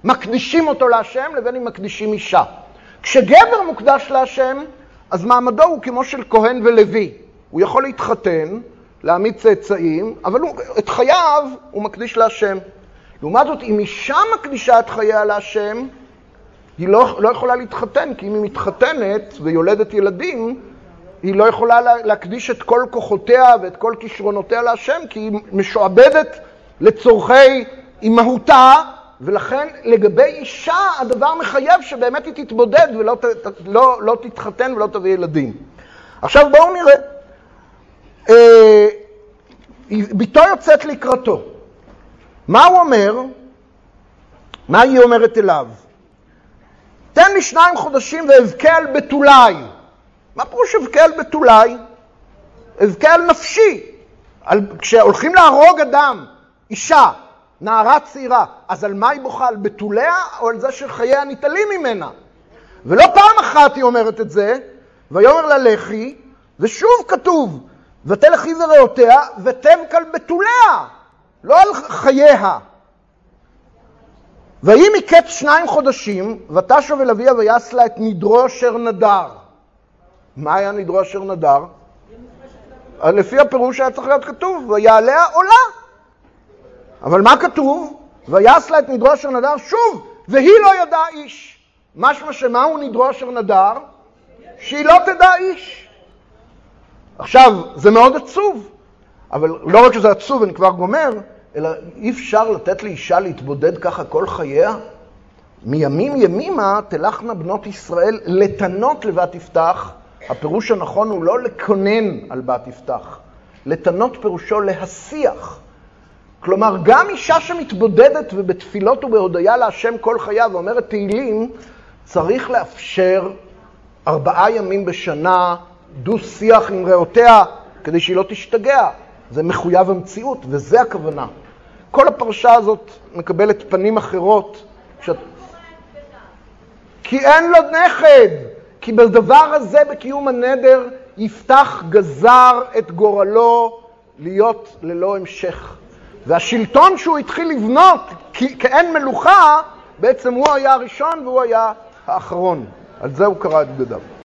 מקדישים אותו להשם לבין אם מקדישים אישה. כשגבר מוקדש להשם, אז מעמדו הוא כמו של כהן ולוי. הוא יכול להתחתן, להעמיד צאצאים, אבל את חייו הוא מקדיש להשם. לעומת זאת, אם אישה מקדישה את חייה להשם, היא לא יכולה להתחתן, כי אם היא מתחתנת ויולדת ילדים, היא לא יכולה להקדיש את כל כוחותיה ואת כל כישרונותיה להשם, כי היא משועבדת לצורכי אימהותה, ולכן לגבי אישה הדבר מחייב שבאמת היא תתבודד ולא תתחתן ולא תביא ילדים. עכשיו בואו נראה. ביתו יוצאת לקראתו. מה הוא אומר? מה היא אומרת אליו? תן לי 2 חודשים ואבכה על בתולי. מה פירוש אבכה על בתולי? אבכה על נפשי. כשהולכים להרוג אדם, אישה, נערה צעירה, אז על מה היא בוכה? על בתוליה או על זה שחייה ניטלים ממנה? ולא פעם אחת היא אומרת את זה, ויאמר לה לכי, ושוב כתוב, ותלכי זרעותיה ותבכה על בתוליה, לא על חייה. ויהי מקץ 2 חודשים, ותשוב אל אביה ויעש לה את נדרו אשר נדר. מה היה נדרו אשר נדר? לפי הפירוש היה צריך להיות כתוב, ויעליה עולה. אבל מה כתוב? ויעש לה את נדרו אשר נדר, שוב, והיא לא ידעה איש. משמע שמה הוא נדרו אשר נדר? שהיא לא תדע איש. עכשיו, זה מאוד עצוב, אבל לא רק שזה עצוב, אני כבר גומר, אלא אי אפשר לתת לאישה להתבודד ככה כל חייה. מימים ימימה תלכנה בנות ישראל לתנות לבת יפתח. הפירוש הנכון הוא לא לקונן על בת יפתח. לתנות פירושו להשיח. כלומר, גם אישה שמתבודדת ובתפילות ובהודיה להשם כל חיה ואומרת תהילים, צריך לאפשר 4 ימים בשנה דו שיח עם רעותיה, כדי שהיא לא תשתגע. זה מחויב המציאות, וזה הכוונה. כל הפרשה הזאת מקבלת פנים אחרות. כי אין לו נכד. כי בדבר הזה, בקיום הנדר, יפתח גזר את גורלו להיות ללא המשך. והשלטון שהוא התחיל לבנות כאין מלוכה, בעצם הוא היה הראשון והוא היה האחרון. על זה הוא קרא את בגדיו.